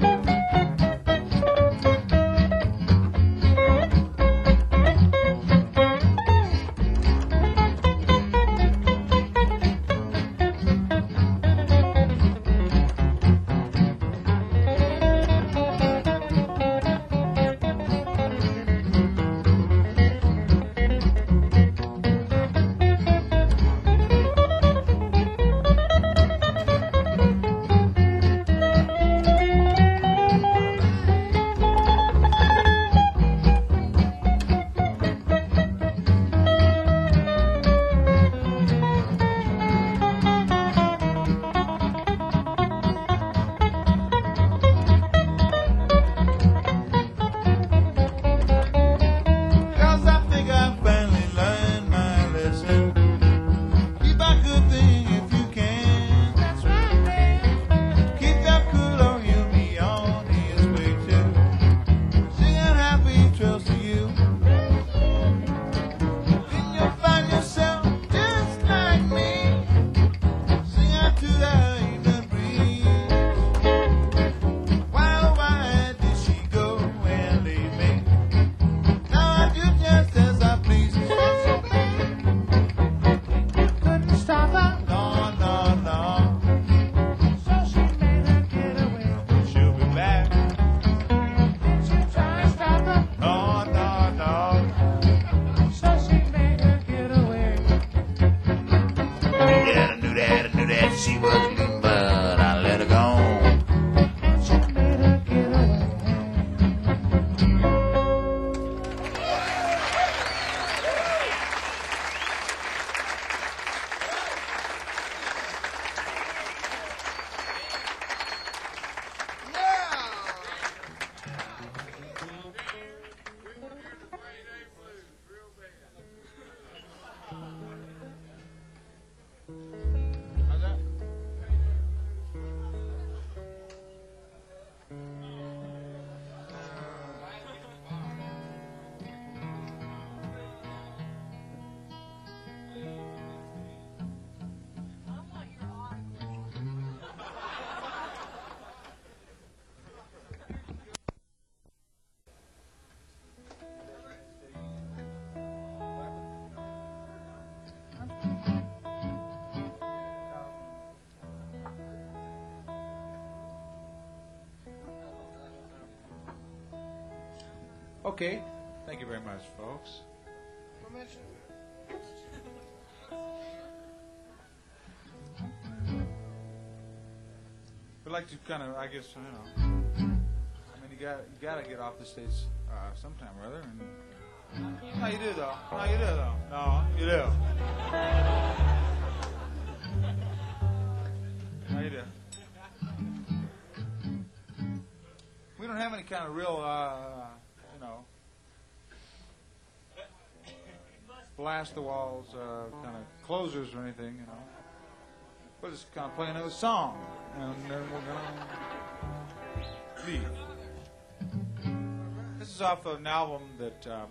Okay, thank you very much, folks. We'd like to kind of, I guess, you know, I mean, you got you got to get off the stage uh, sometime or other. And no, you do though. No, you do though. No, you do. No, you do. We don't have any kind of real, uh, you know, blast the walls, uh, kind of closers or anything, you know. We're just kind of playing a song, and then we're gonna leave. This is off of an album that uh,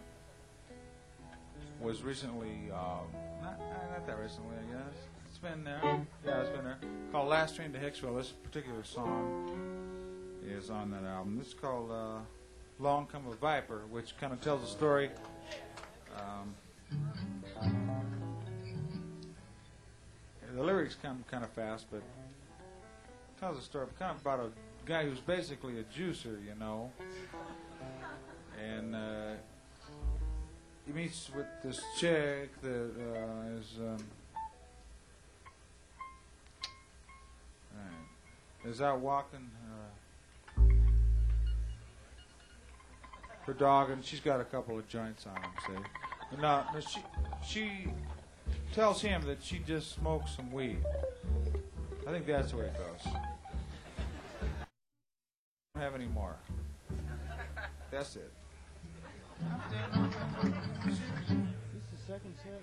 was recently, uh, not, not that recently, I guess. It's been there. Yeah, it's been there. Called Last Train to Hicksville. This particular song is on that album. This is called uh, Long Come a Viper, which kind of tells a story. Um, the lyrics come kind of fast, but tells a story kind of about a guy who's basically a juicer, you know. And uh, he meets with this chick that uh, is um, right, is out walking uh, her dog, and she's got a couple of joints on him. See, but now now she she tells him that she just smoked some weed. I think that's the way it goes. Don't have any more. That's it. This is the second set.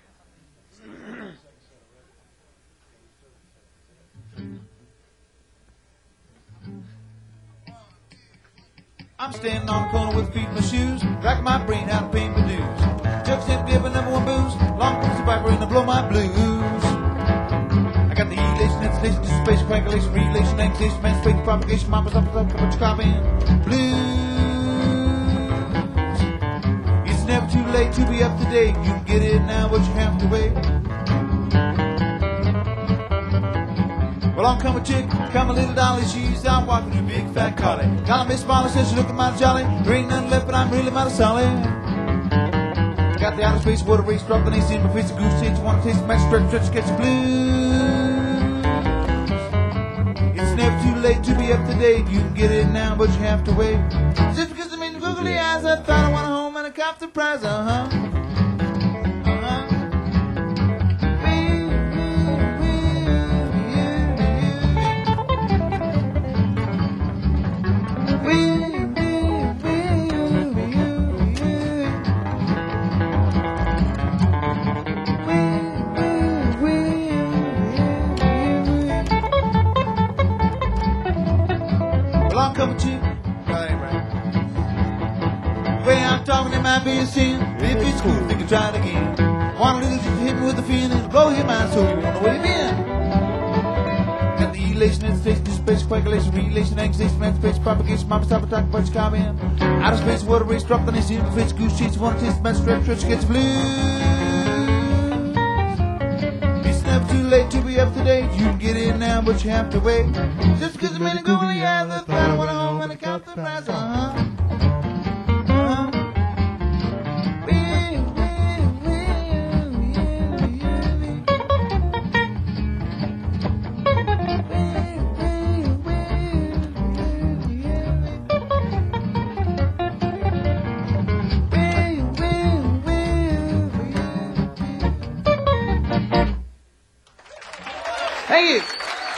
I'm standing on the corner with feet in my shoes, racking my brain out of paying my dues. Chuck's in giving number one booze, long pussy viper in the blow my blues. I got the elation, installation, dissipation, coagulation, relation, angulation, emancipation, propagation, mama's up, up, up, up, copying blues. It's never too late to be up to date. You can get it now, but you have to wait. Well, on come a chick, come a little dolly, she's out walking her big fat collie. Got a Miss Molly, says she looking mighty jolly. There ain't nothing left, but I'm really mighty solid. Got the outer space, water race, drop the nace in my face, a goose taste, wanna taste the match, stretch, stretch, catch the blues. It's never too late to be up to date. You can get it now, but you have to wait. Just because I'm in the googly eyes, I thought I won a home and a cop the prize, uh-huh. Come a chick, right, right. The way I'm talking, it might be a sin. If it's cool, they can try it again. Want a little just to hit me with a fin and blow your mind so you wanna wave in. Got the elation, installation, dissipation, coagulation, relation, angulation, emancipation, propagation, mama stop attack, bunch comment. Outer space, water race, drop the nace in my face, goose cheese, wanna taste the match, stretch, stretch, gets blues. It's never too late to be up to date. You can get it now, but you have to wait. Just because I'm in a googly eyes, I thought I went home and I count the prize, uh-huh. Uh-huh. Thank you.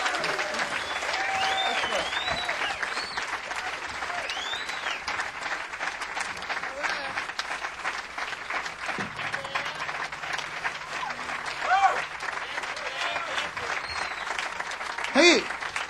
Hey.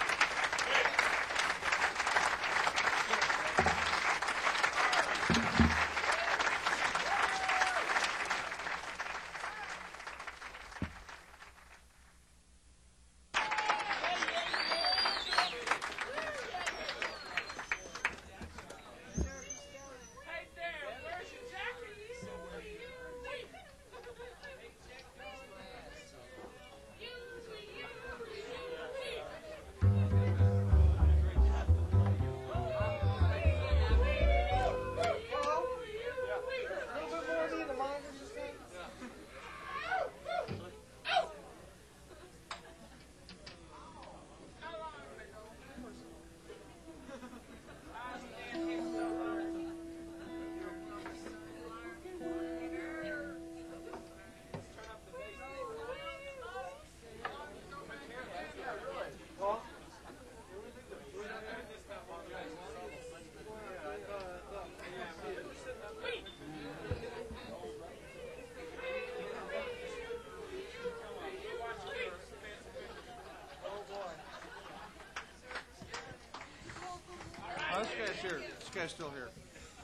Oh, this guy's here. This guy's still here.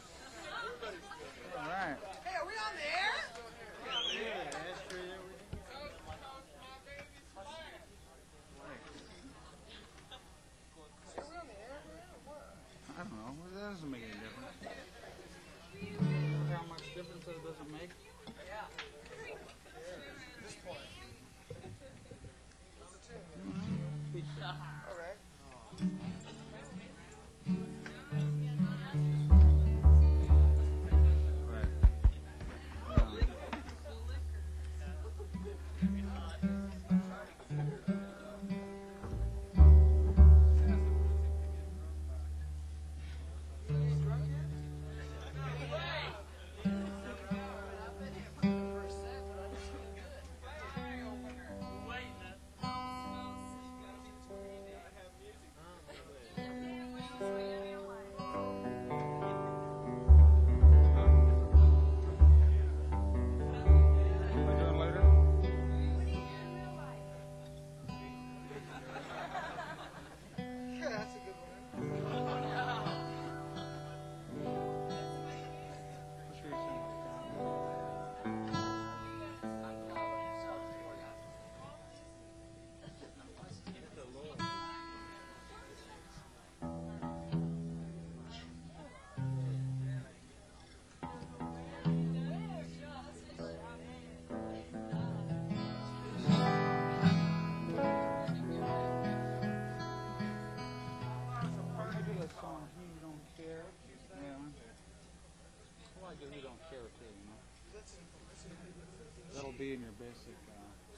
All right. Hey, are we on the air? I don't know. That doesn't make any difference. How much difference that it doesn't make? All right. you don't care too, you know. That'll be in your basic. Uh,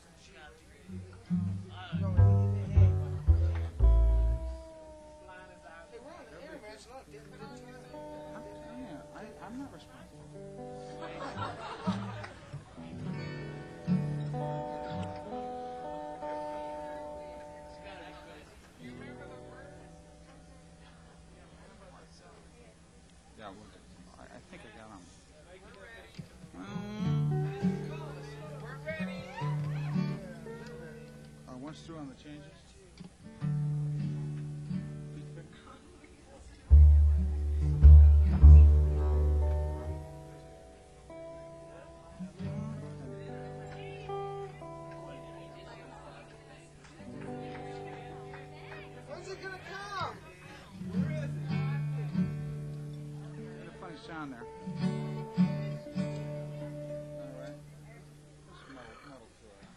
I'm, yeah, I, I'm not responsible. Yeah, well, I, I think I got them. Um, uh, once through on the changes. When's it gonna come? There's a funny sound there. All right. Just muddle, muddle through it.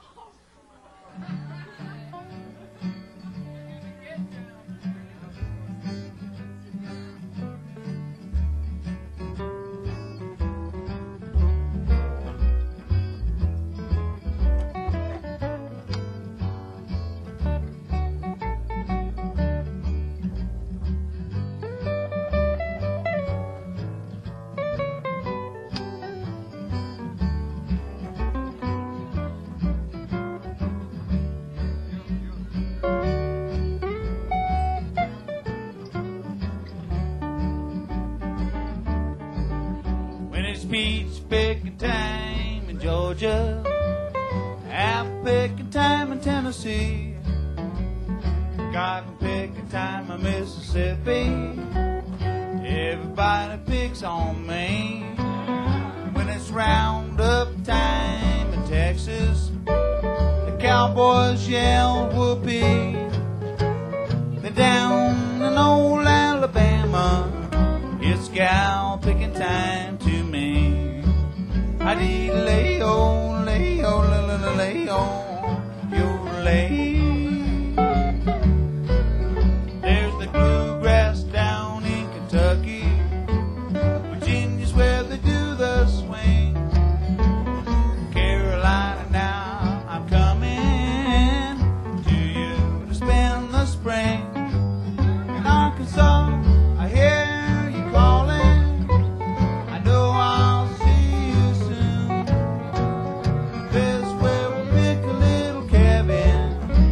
When it's peach picking time in Georgia, apple picking time in Tennessee, cotton picking time in Mississippi, everybody picks on me. When it's roundup time in Texas, the cowboys yell whoopee. Then down in old Alabama, it's gal picking time to me. I did lay on, lay on, lay on, lay on, your lay. There's the bluegrass down in Kentucky. Virginia's where they do the swing. Carolina now, I'm coming to you to spend the spring. In Arkansas, I hear you calling. I know I'll see you soon. This where we'll pick a little cabin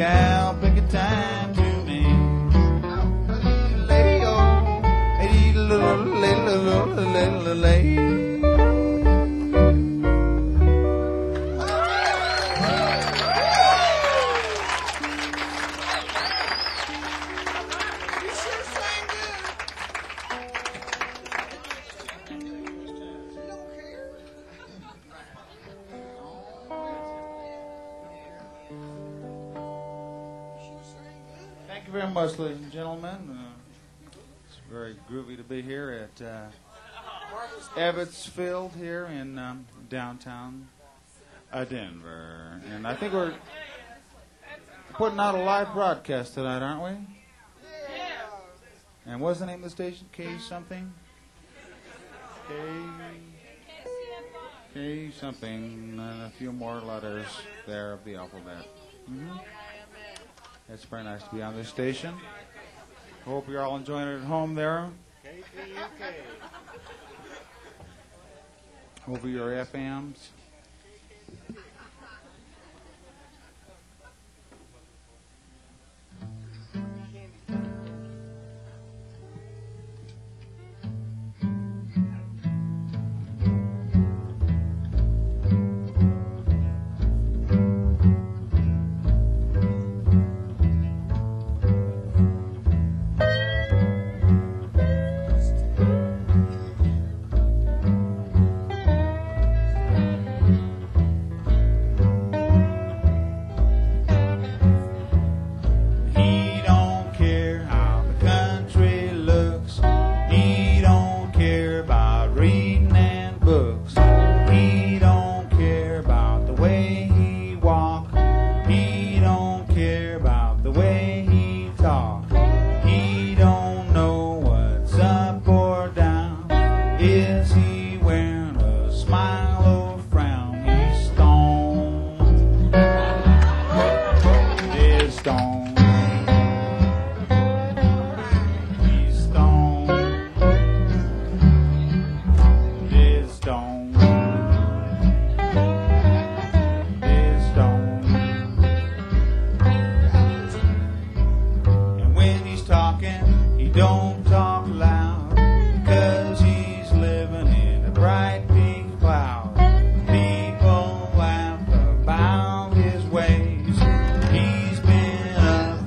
gal, pick a time to me. Lady-o, lady-lo-lo-lo-lo-lo-lo-lo-lo-lo. Thank you very much, ladies and gentlemen. Uh, it's very groovy to be here at uh, Evansfield here in um, downtown uh, Denver. And I think we're putting out a live broadcast tonight, aren't we? And what's the name of the station? K something? K... K something, and a few more letters there of the alphabet. Mm-hmm. It's very nice to be on this station. Hope you're all enjoying it at home there. K P U K. Over your F Ms. He's been a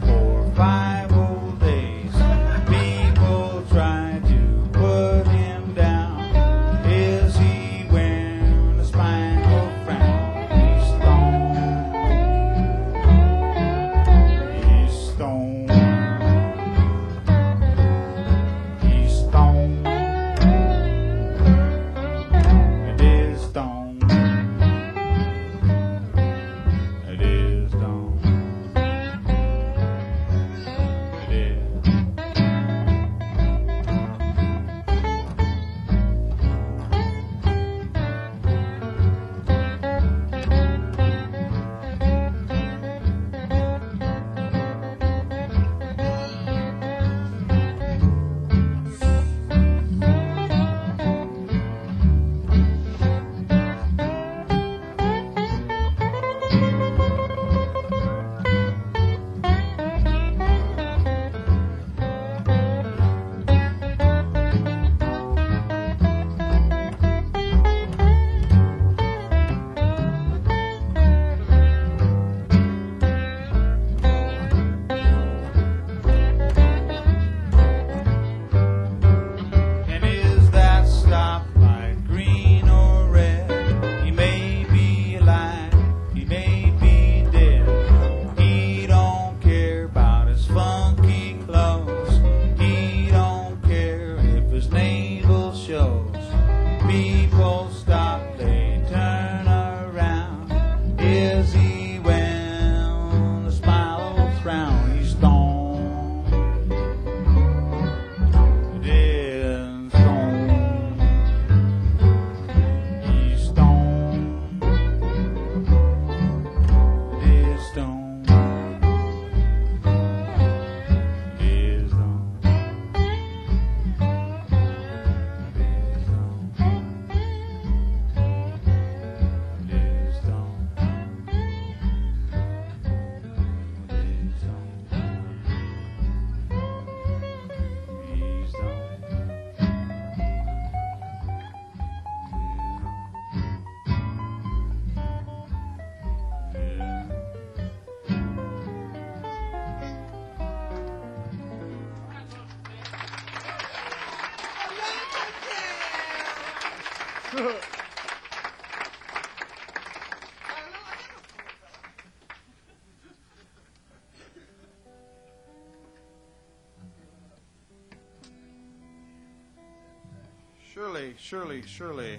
Shirley, Shirley, Shirley.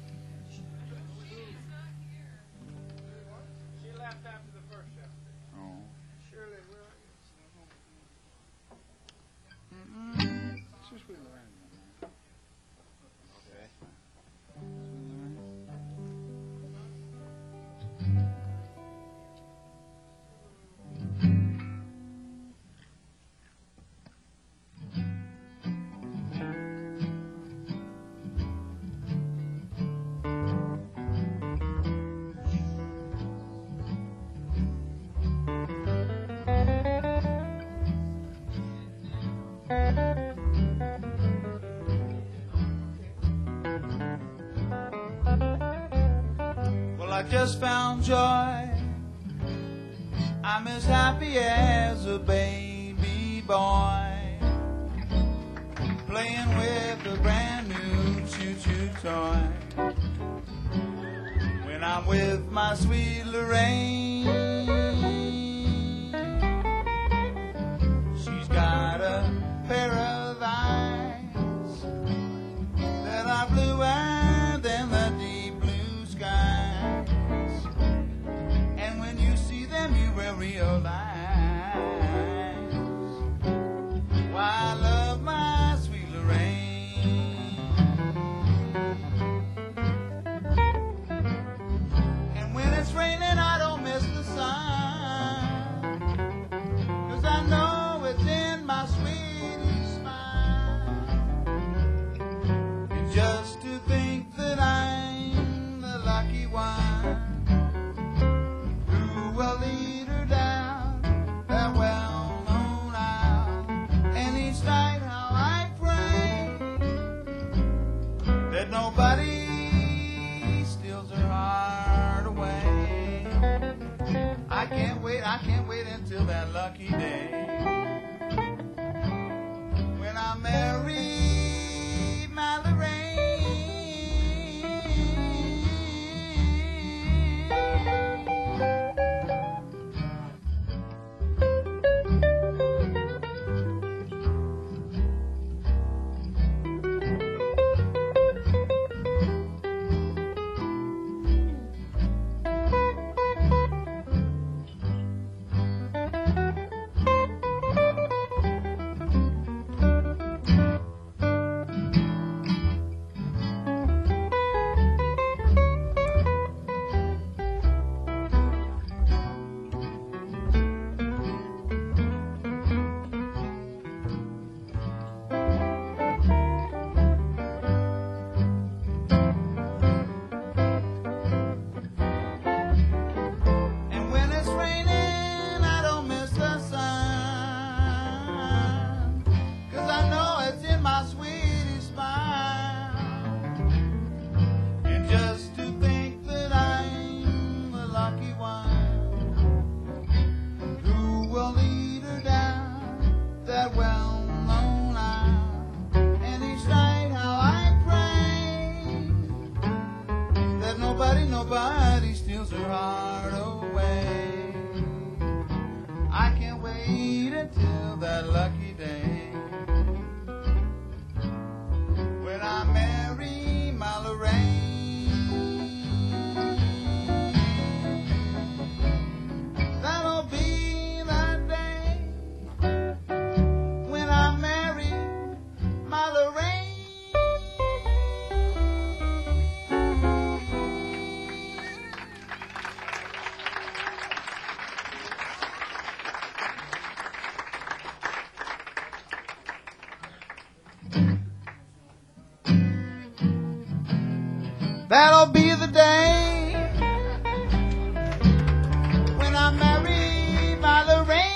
She left after the first show. Oh. Shirley, where are you? Mm-mm. She's Sweet Lorraine. Okay. Well, I just found joy. I'm as happy as a baby boy, playing with a brand new choo-choo toy. When I'm with my sweet Lorraine, she's got a pair of eyes that are bluer than the deep blue skies. And when you see them, you will realize why I love my sweet Lorraine. And when it's raining, I don't miss the sun, 'cause I know it's in my sweetie smile. And just to think that I'm the lucky one who will lead her down that well-known aisle. And each night how I pray that nobody steals her heart away. I can't wait, I can't wait until that lucky day when I marry my Lorraine. And when it's raining, I don't miss the sun, 'cause I know it's in my sweetie smile. And just to think that I'm the lucky one who will lead her down that well-known aisle. And each night how I pray that nobody, nobody steals her heart away. I can't wait until that lucky day when I marry my Lorraine. That'll be the day when I marry my Lorraine. That'll be the day when I marry my Lorraine.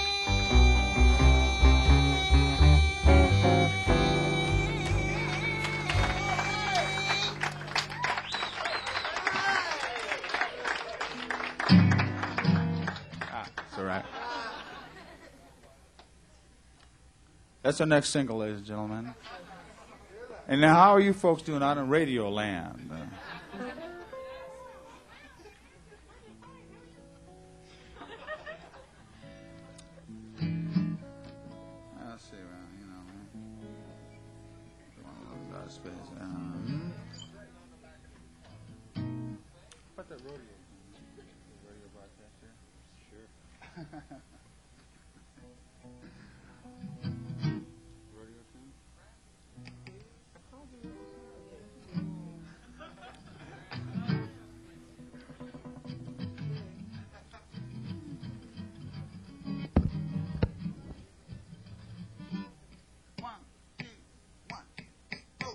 Ah, it's all right. That's our next single, ladies and gentlemen. And now, how are you folks doing out in Radio Land? Uh, space. Um, about that rodeo? The rodeo broadcast here? Sure. Rodeo tune? One, two, one, two,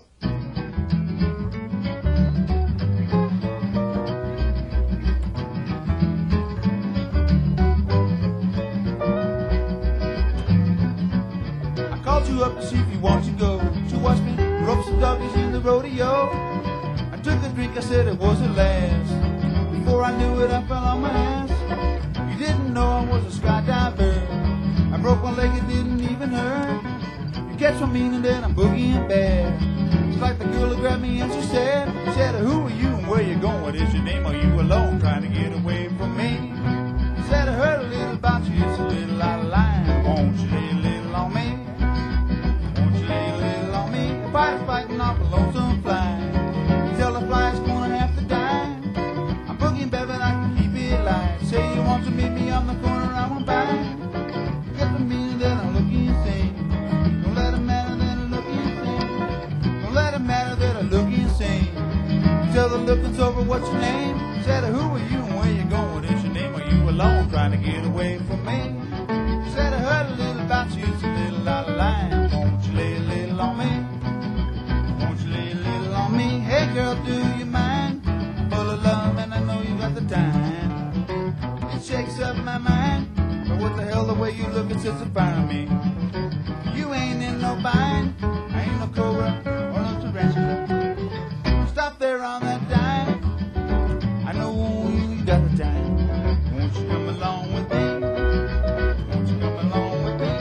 I called you up to see if you want to go to watch me rope some doggies in the rodeo. I took a drink, I said it was the last. Before I knew it, I fell on my ass. You didn't know I was a skydiver. I broke one leg, it didn't even hurt. You catch my meaning, then I'm boogieing bad. It's like the girl who grabbed me and she said, said, who are you and where you going? What is your name? Are you alone trying to get away from me? Said I heard a little about you, it's a little out of line. Won't you lay a little on me? Won't you lay a little on me? The fire's fighting off a lonesome fly. Tell the fly's gonna have to die. I'm boogieing bad, but I can keep it light. Say you want to meet me on the corner, I won't buy. Get the meaning that I'm looking insane. Don't let it matter that I'm looking insane. Don't let it matter that I'm looking insane. Tell the looking's over, what's your name? Said who are you and where you going? What is your name? Are you alone trying to get away from me? Said I heard a little about you, it's a little out of line. Won't you lay a little on me? Won't you lay a little on me? Hey girl, do you mind? Full of love and I know you got the time. It shakes up my mind. But what the hell the way you looking since you found me? You ain't in no bind. I ain't no cobra or no tarantula. Stop there on that dime. I know you got the time. Won't you come along with me? Won't you come along with me?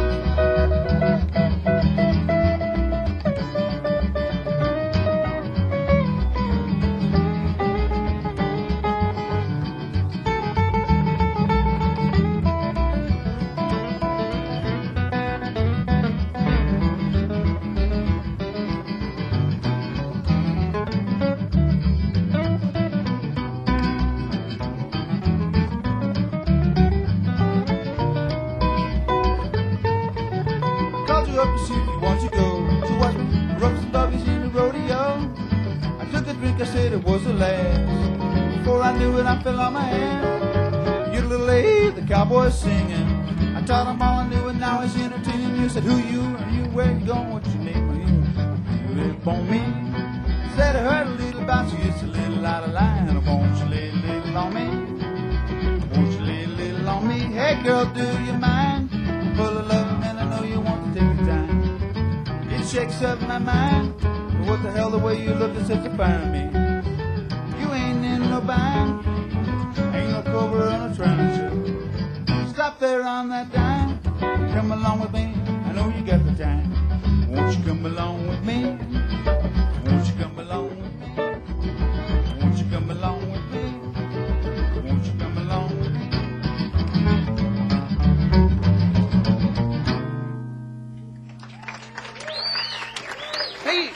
Called you up to see if you want to go to watch me rope some doggies in the rodeo. I took a drink, I said it was the last. Before I knew it, I fell on my ass. You little lady, the cowboy's singing. I taught him all I knew, and now he's entertaining you. Said, who you are you? Where you going? What's your name? Are you? You live on me. Said I heard a little about you, it's a little out of line. Won't you lay a little on me? Won't you lay a little on me? Hey girl, do you mind? Full of love and I know you want to take your time. It shakes up my mind. But what the hell the way you looking since you found me? You ain't in no bind. Ain't no cobra or no tarantula. Stop there on that dime. Come along with me. I know you got the time. Won't you come along with me? Won't you come along with me? Won't you come along with me? Won't you come along with me? Hey!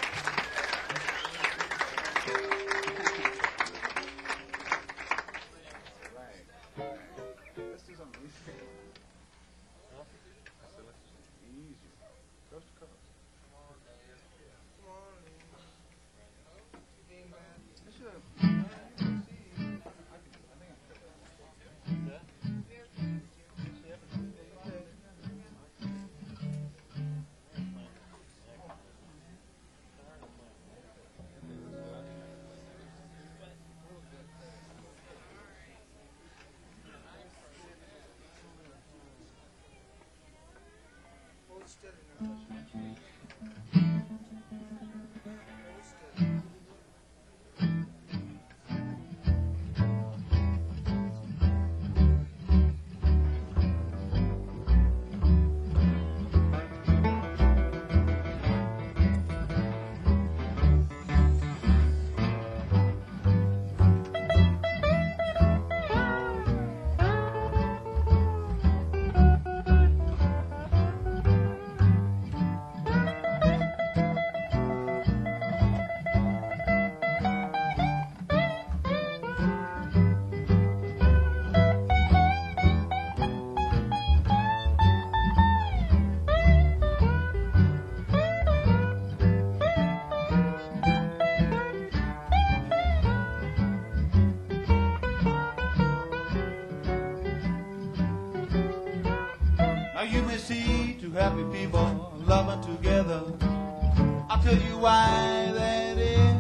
Let's do something easy. I said let's do something easy. Coast to coast. I should have. I can, I think I could. Now you may see two happy people loving together. I'll tell you why that is.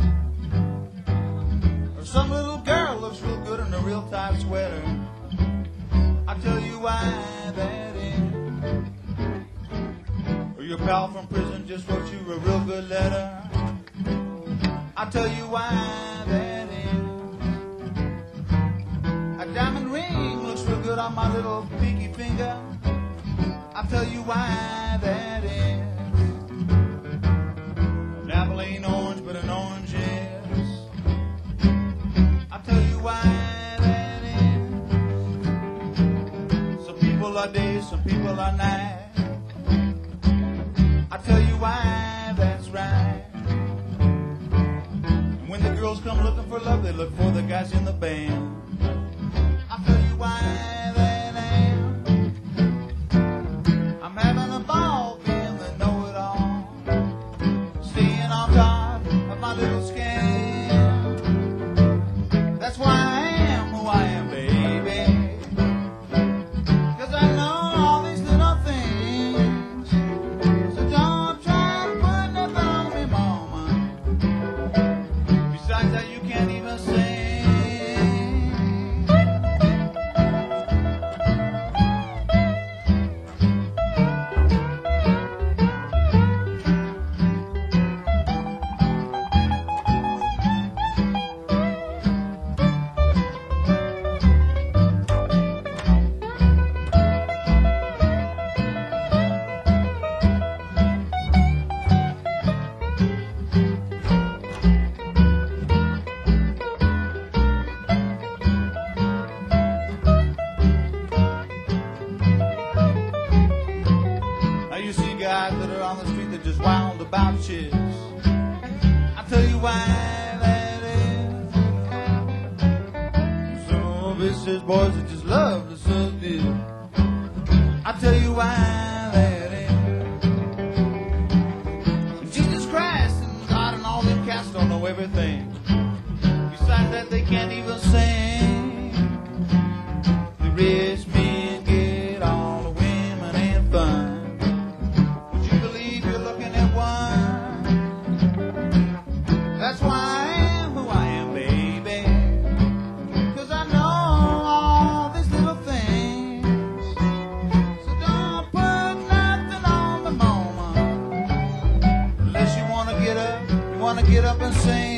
Or some little girl looks real good in a real tight sweater. I'll tell you why that is. Or your pal from prison just wrote you a real good letter. I'll tell you why that is. A diamond ring looks real good on my little pinky finger. I'll tell you why that is. An apple ain't orange, but an orange is. I'll tell you why that is. Some people are days, some people are nights. I'll tell you why that's right. And when the girls come looking for love, they look for the guys in the band. I'll tell you why that is. I'm having a ball being the know-it-all, staying on top of my little scam. That's why I am who I am, baby. 'Cause I know all these little things. So don't try to put nothing on me, mama. Besides that, you can't even sing. Now you see guys that are on the street that just wound about chicks. I'll tell you why that is. Some vicious boys that just love to suck dick. I'll tell you why that is. Jesus Christ and God and all them cats don't know everything. Besides that, they can't even sing. The rich men get all the women and fun. Would you believe you're looking at one? That's why I am who I am, baby. 'Cause I know all these little things. So don't put nothing on the moment. Unless you wanna get up, you wanna get up and sing.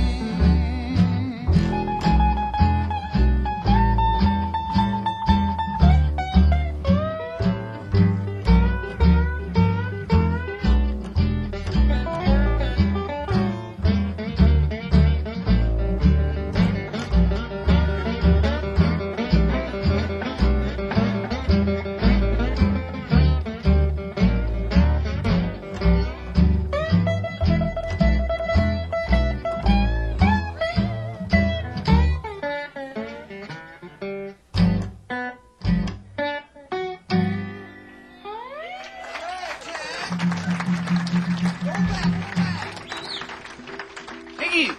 Thank you.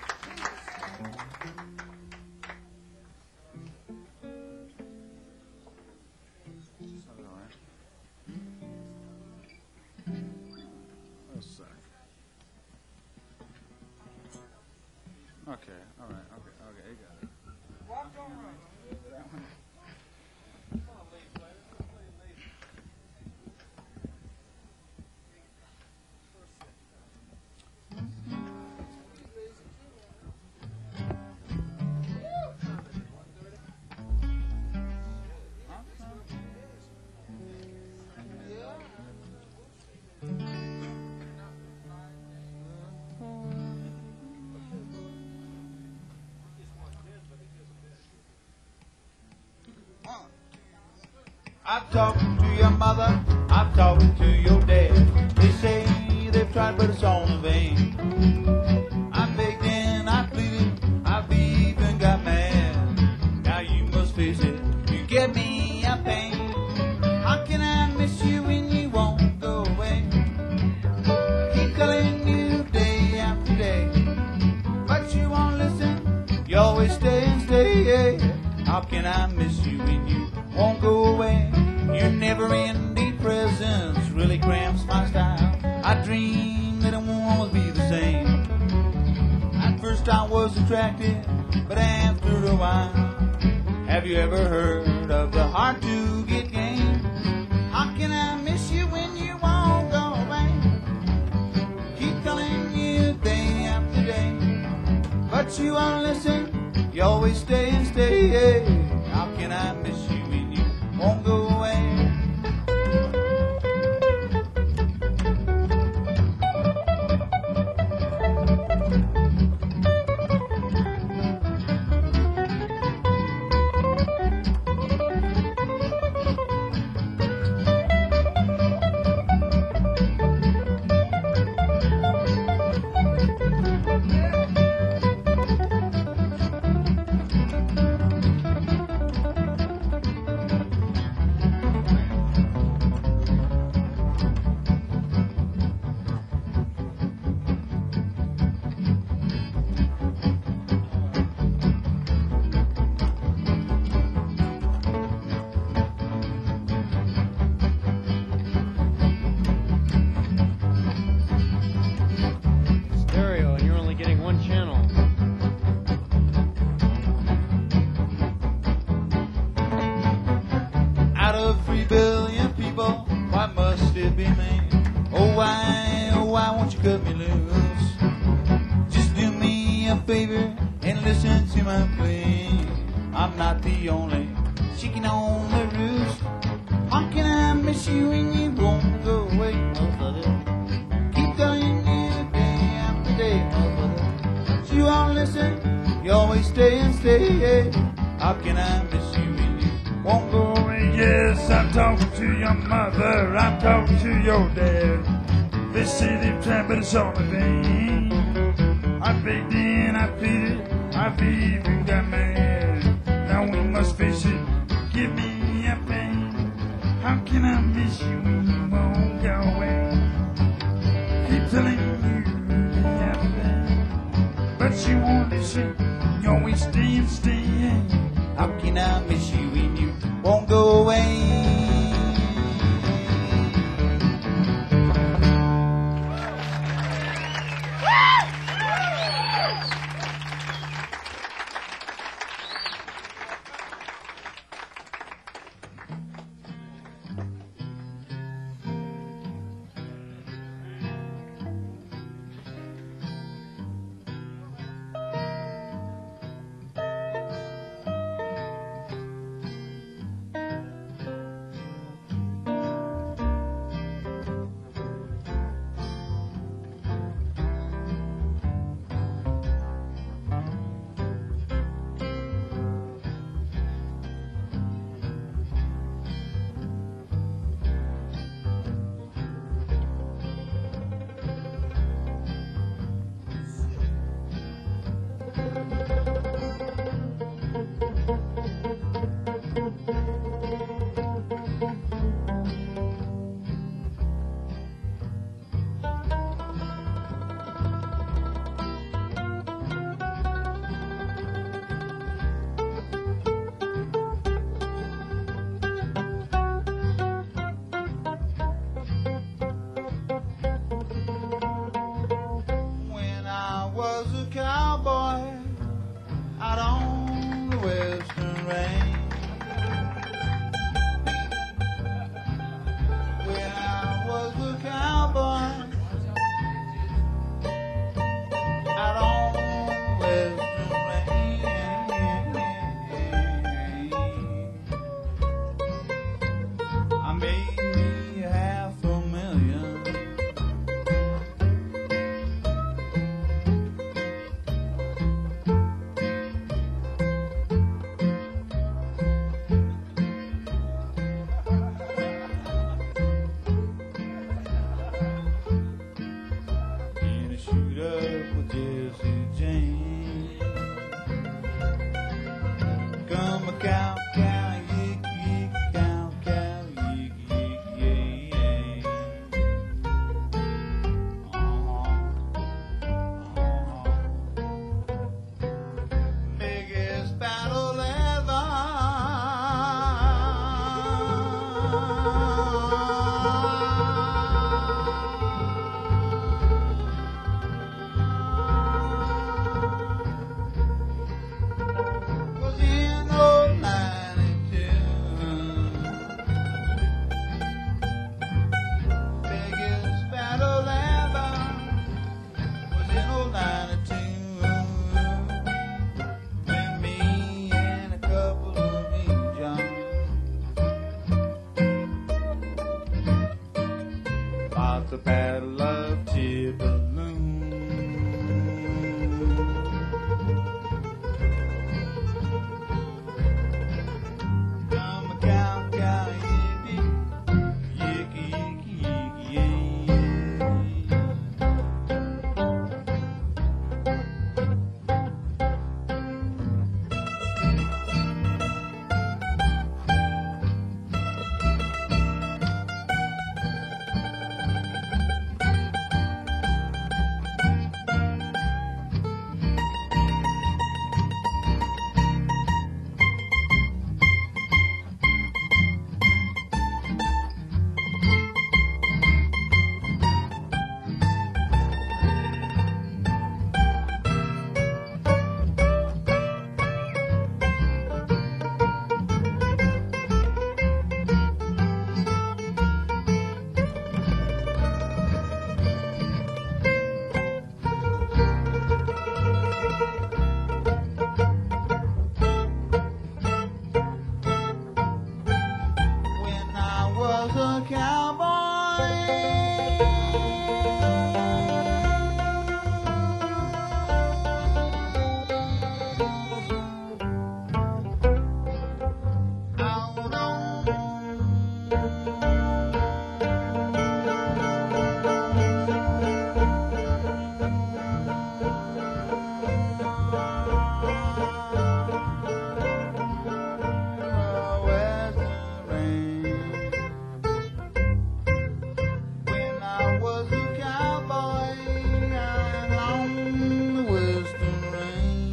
Okay, all right, okay, okay, you got it. I've talked to your mother, I've talked to your dad. They say they've tried, but it's all in vain. I begged and I pleaded, I've even got mad. Now you must face it, you get me a pain. How can I miss you when you won't go away? Keep calling you day after day, but you won't listen, you always stay and stay. How can I miss you when you won't go away? You're never in but after a while, have you ever heard of the hard to get game? How can I miss you when you won't go away? Keep telling you day after day, but you won't listen. You always stay and stay. How can I miss you when you won't go away? Stereo, and you're only getting one channel. Out of three billion people, why must it be me? Oh why, oh why won't you cut me loose? Just do me a favor and listen to my plea. I'm not the only chicken on the roost. How can I miss you when you won't go away, motherfucker? Keep telling you day after day, motherfucker. But you won't listen, you always stay and stay. How can I miss you when you won't go away? Yes, I'm talking to your mother, I'm talking to your dad. They say they've tried, but it's all in vain. I begged in, I pleaded, I've even got mad. Now we must face it, give me a pain. How can I miss you when you won't go away? Keep telling you the after, but you won't listen, you always stay and stay. How can I miss you when you won't go away? fought the Battle of Tippaloon. Come a cow, cow, yippee, yicky, yicky, yicky, yay. When I was a cowboy out on western range. When I was a cowboy out on the western range.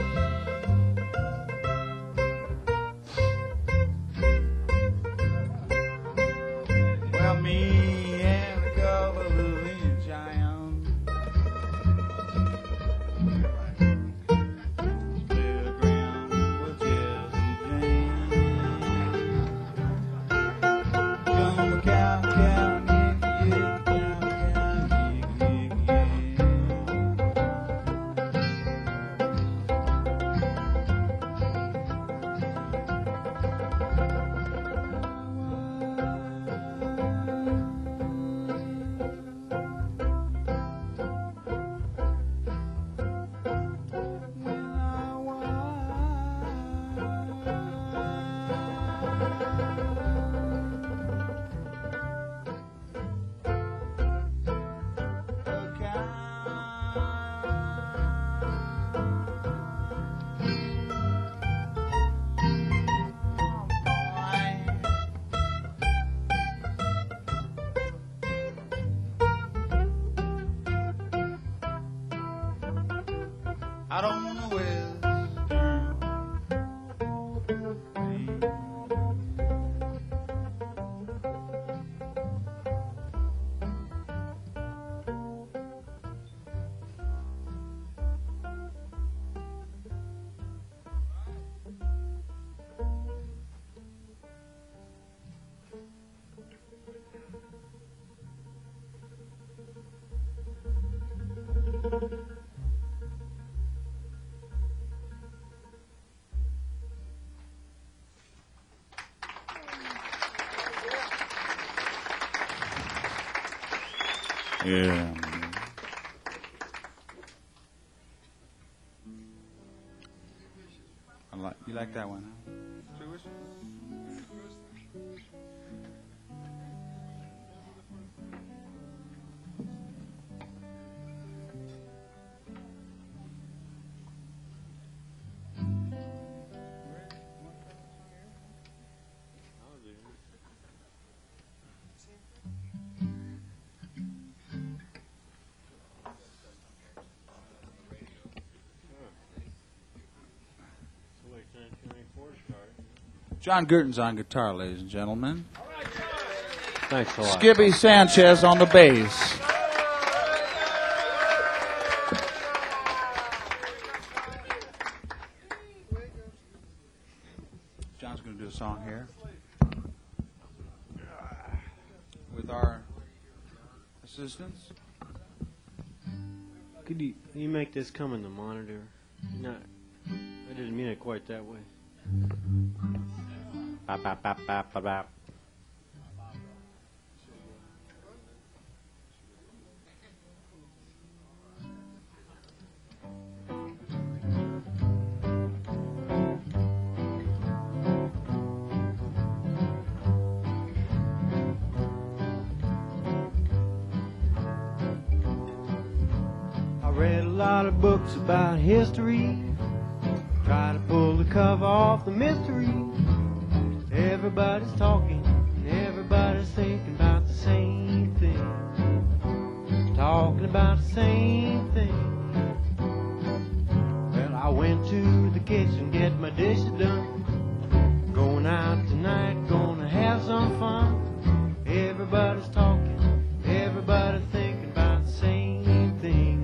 Well, me and a couple of Indian giants, played around with Jesse James. Come a cow, cow, yicky, yicky, cow, cow, yicky, yicky, when I was a cowboy. Out on the western range. Yeah. I like you like that one, huh? Three wishes? John Gurton's on guitar, ladies and gentlemen. Thanks a lot. Skippy Sanchez on the bass. John's going to do a song here with our assistants. Could you, can you make this come in the monitor? Not, I didn't mean it quite that way. Bop, bop, bop, bop, bop, bop. read a lot of books about history, try to pull the cover off the mystery. Everybody's talking, and everybody's thinking about the same thing, talking about the same thing. Well, I went to the kitchen, get my dishes done, going out tonight, gonna have some fun. Everybody's talking, everybody's thinking about the same thing.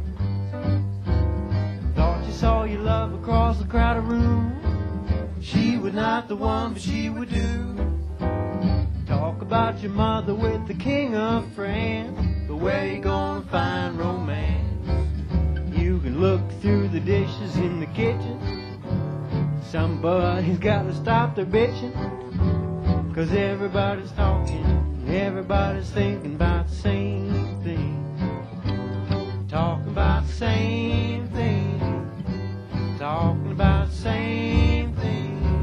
Thought you saw your love across the crowded room. She was not the one, but she would do. Talk about your mother with the king of France, but where you gonna find romance? You can look through the dishes in the kitchen. Somebody's got to stop their bitching, 'cause everybody's talking, everybody's thinking about the same thing, talking about the same thing, talking about the same thing.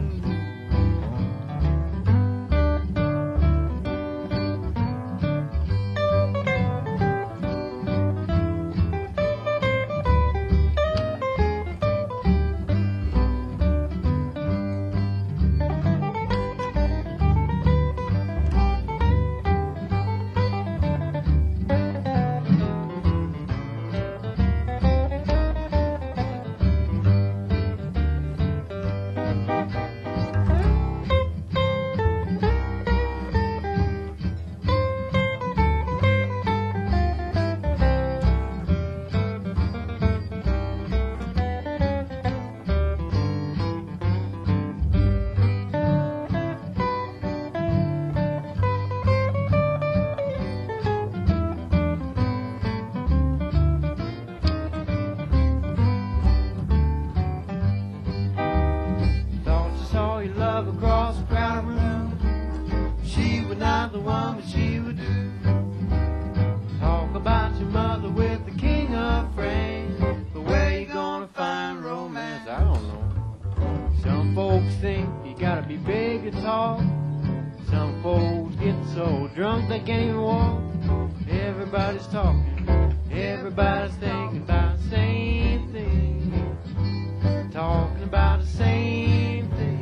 Across the crowded room, she was not the one, but she would do. Talk about your mother with the king of France, but where you gonna find romance? I don't know. Some folks think you gotta be big and tall. Some folks get so drunk they can't even walk. Everybody's talking, everybody's thinking about the same thing, talking about the same thing.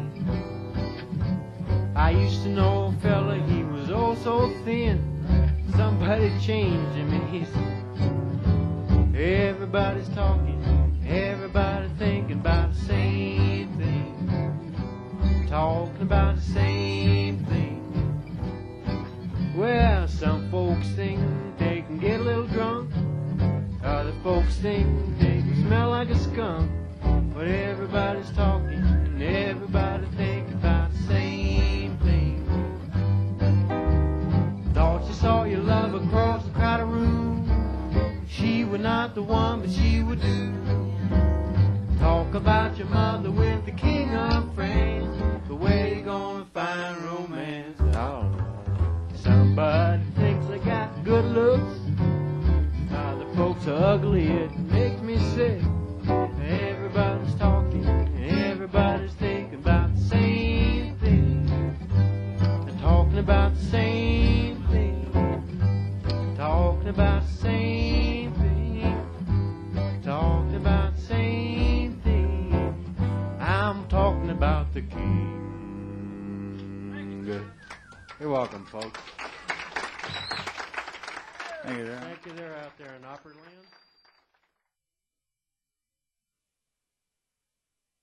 I used to know a fella, he was oh so thin. Somebody changed him and he's... Everybody's talking, everybody's thinking about the same thing, talking about the same thing. Well, some folks think they can get a little drunk, other folks think they can smell like a skunk. But everybody's talking, and everybody's thinking about the same thing. Thought you saw your love across the crowded room. She was not the one, but she would do. Talk about your mother with the king of France, but where you gonna find romance? I don't know. Somebody thinks I got good looks, other folks are ugly, it makes me sick. Everybody's talking, everybody's thinking about the same thing, they're talking about the same thing, talking about the same thing, talking about the same thing. I'm talking about the king. You're welcome, folks. Thank you, there. Thank you there out there in Opryland.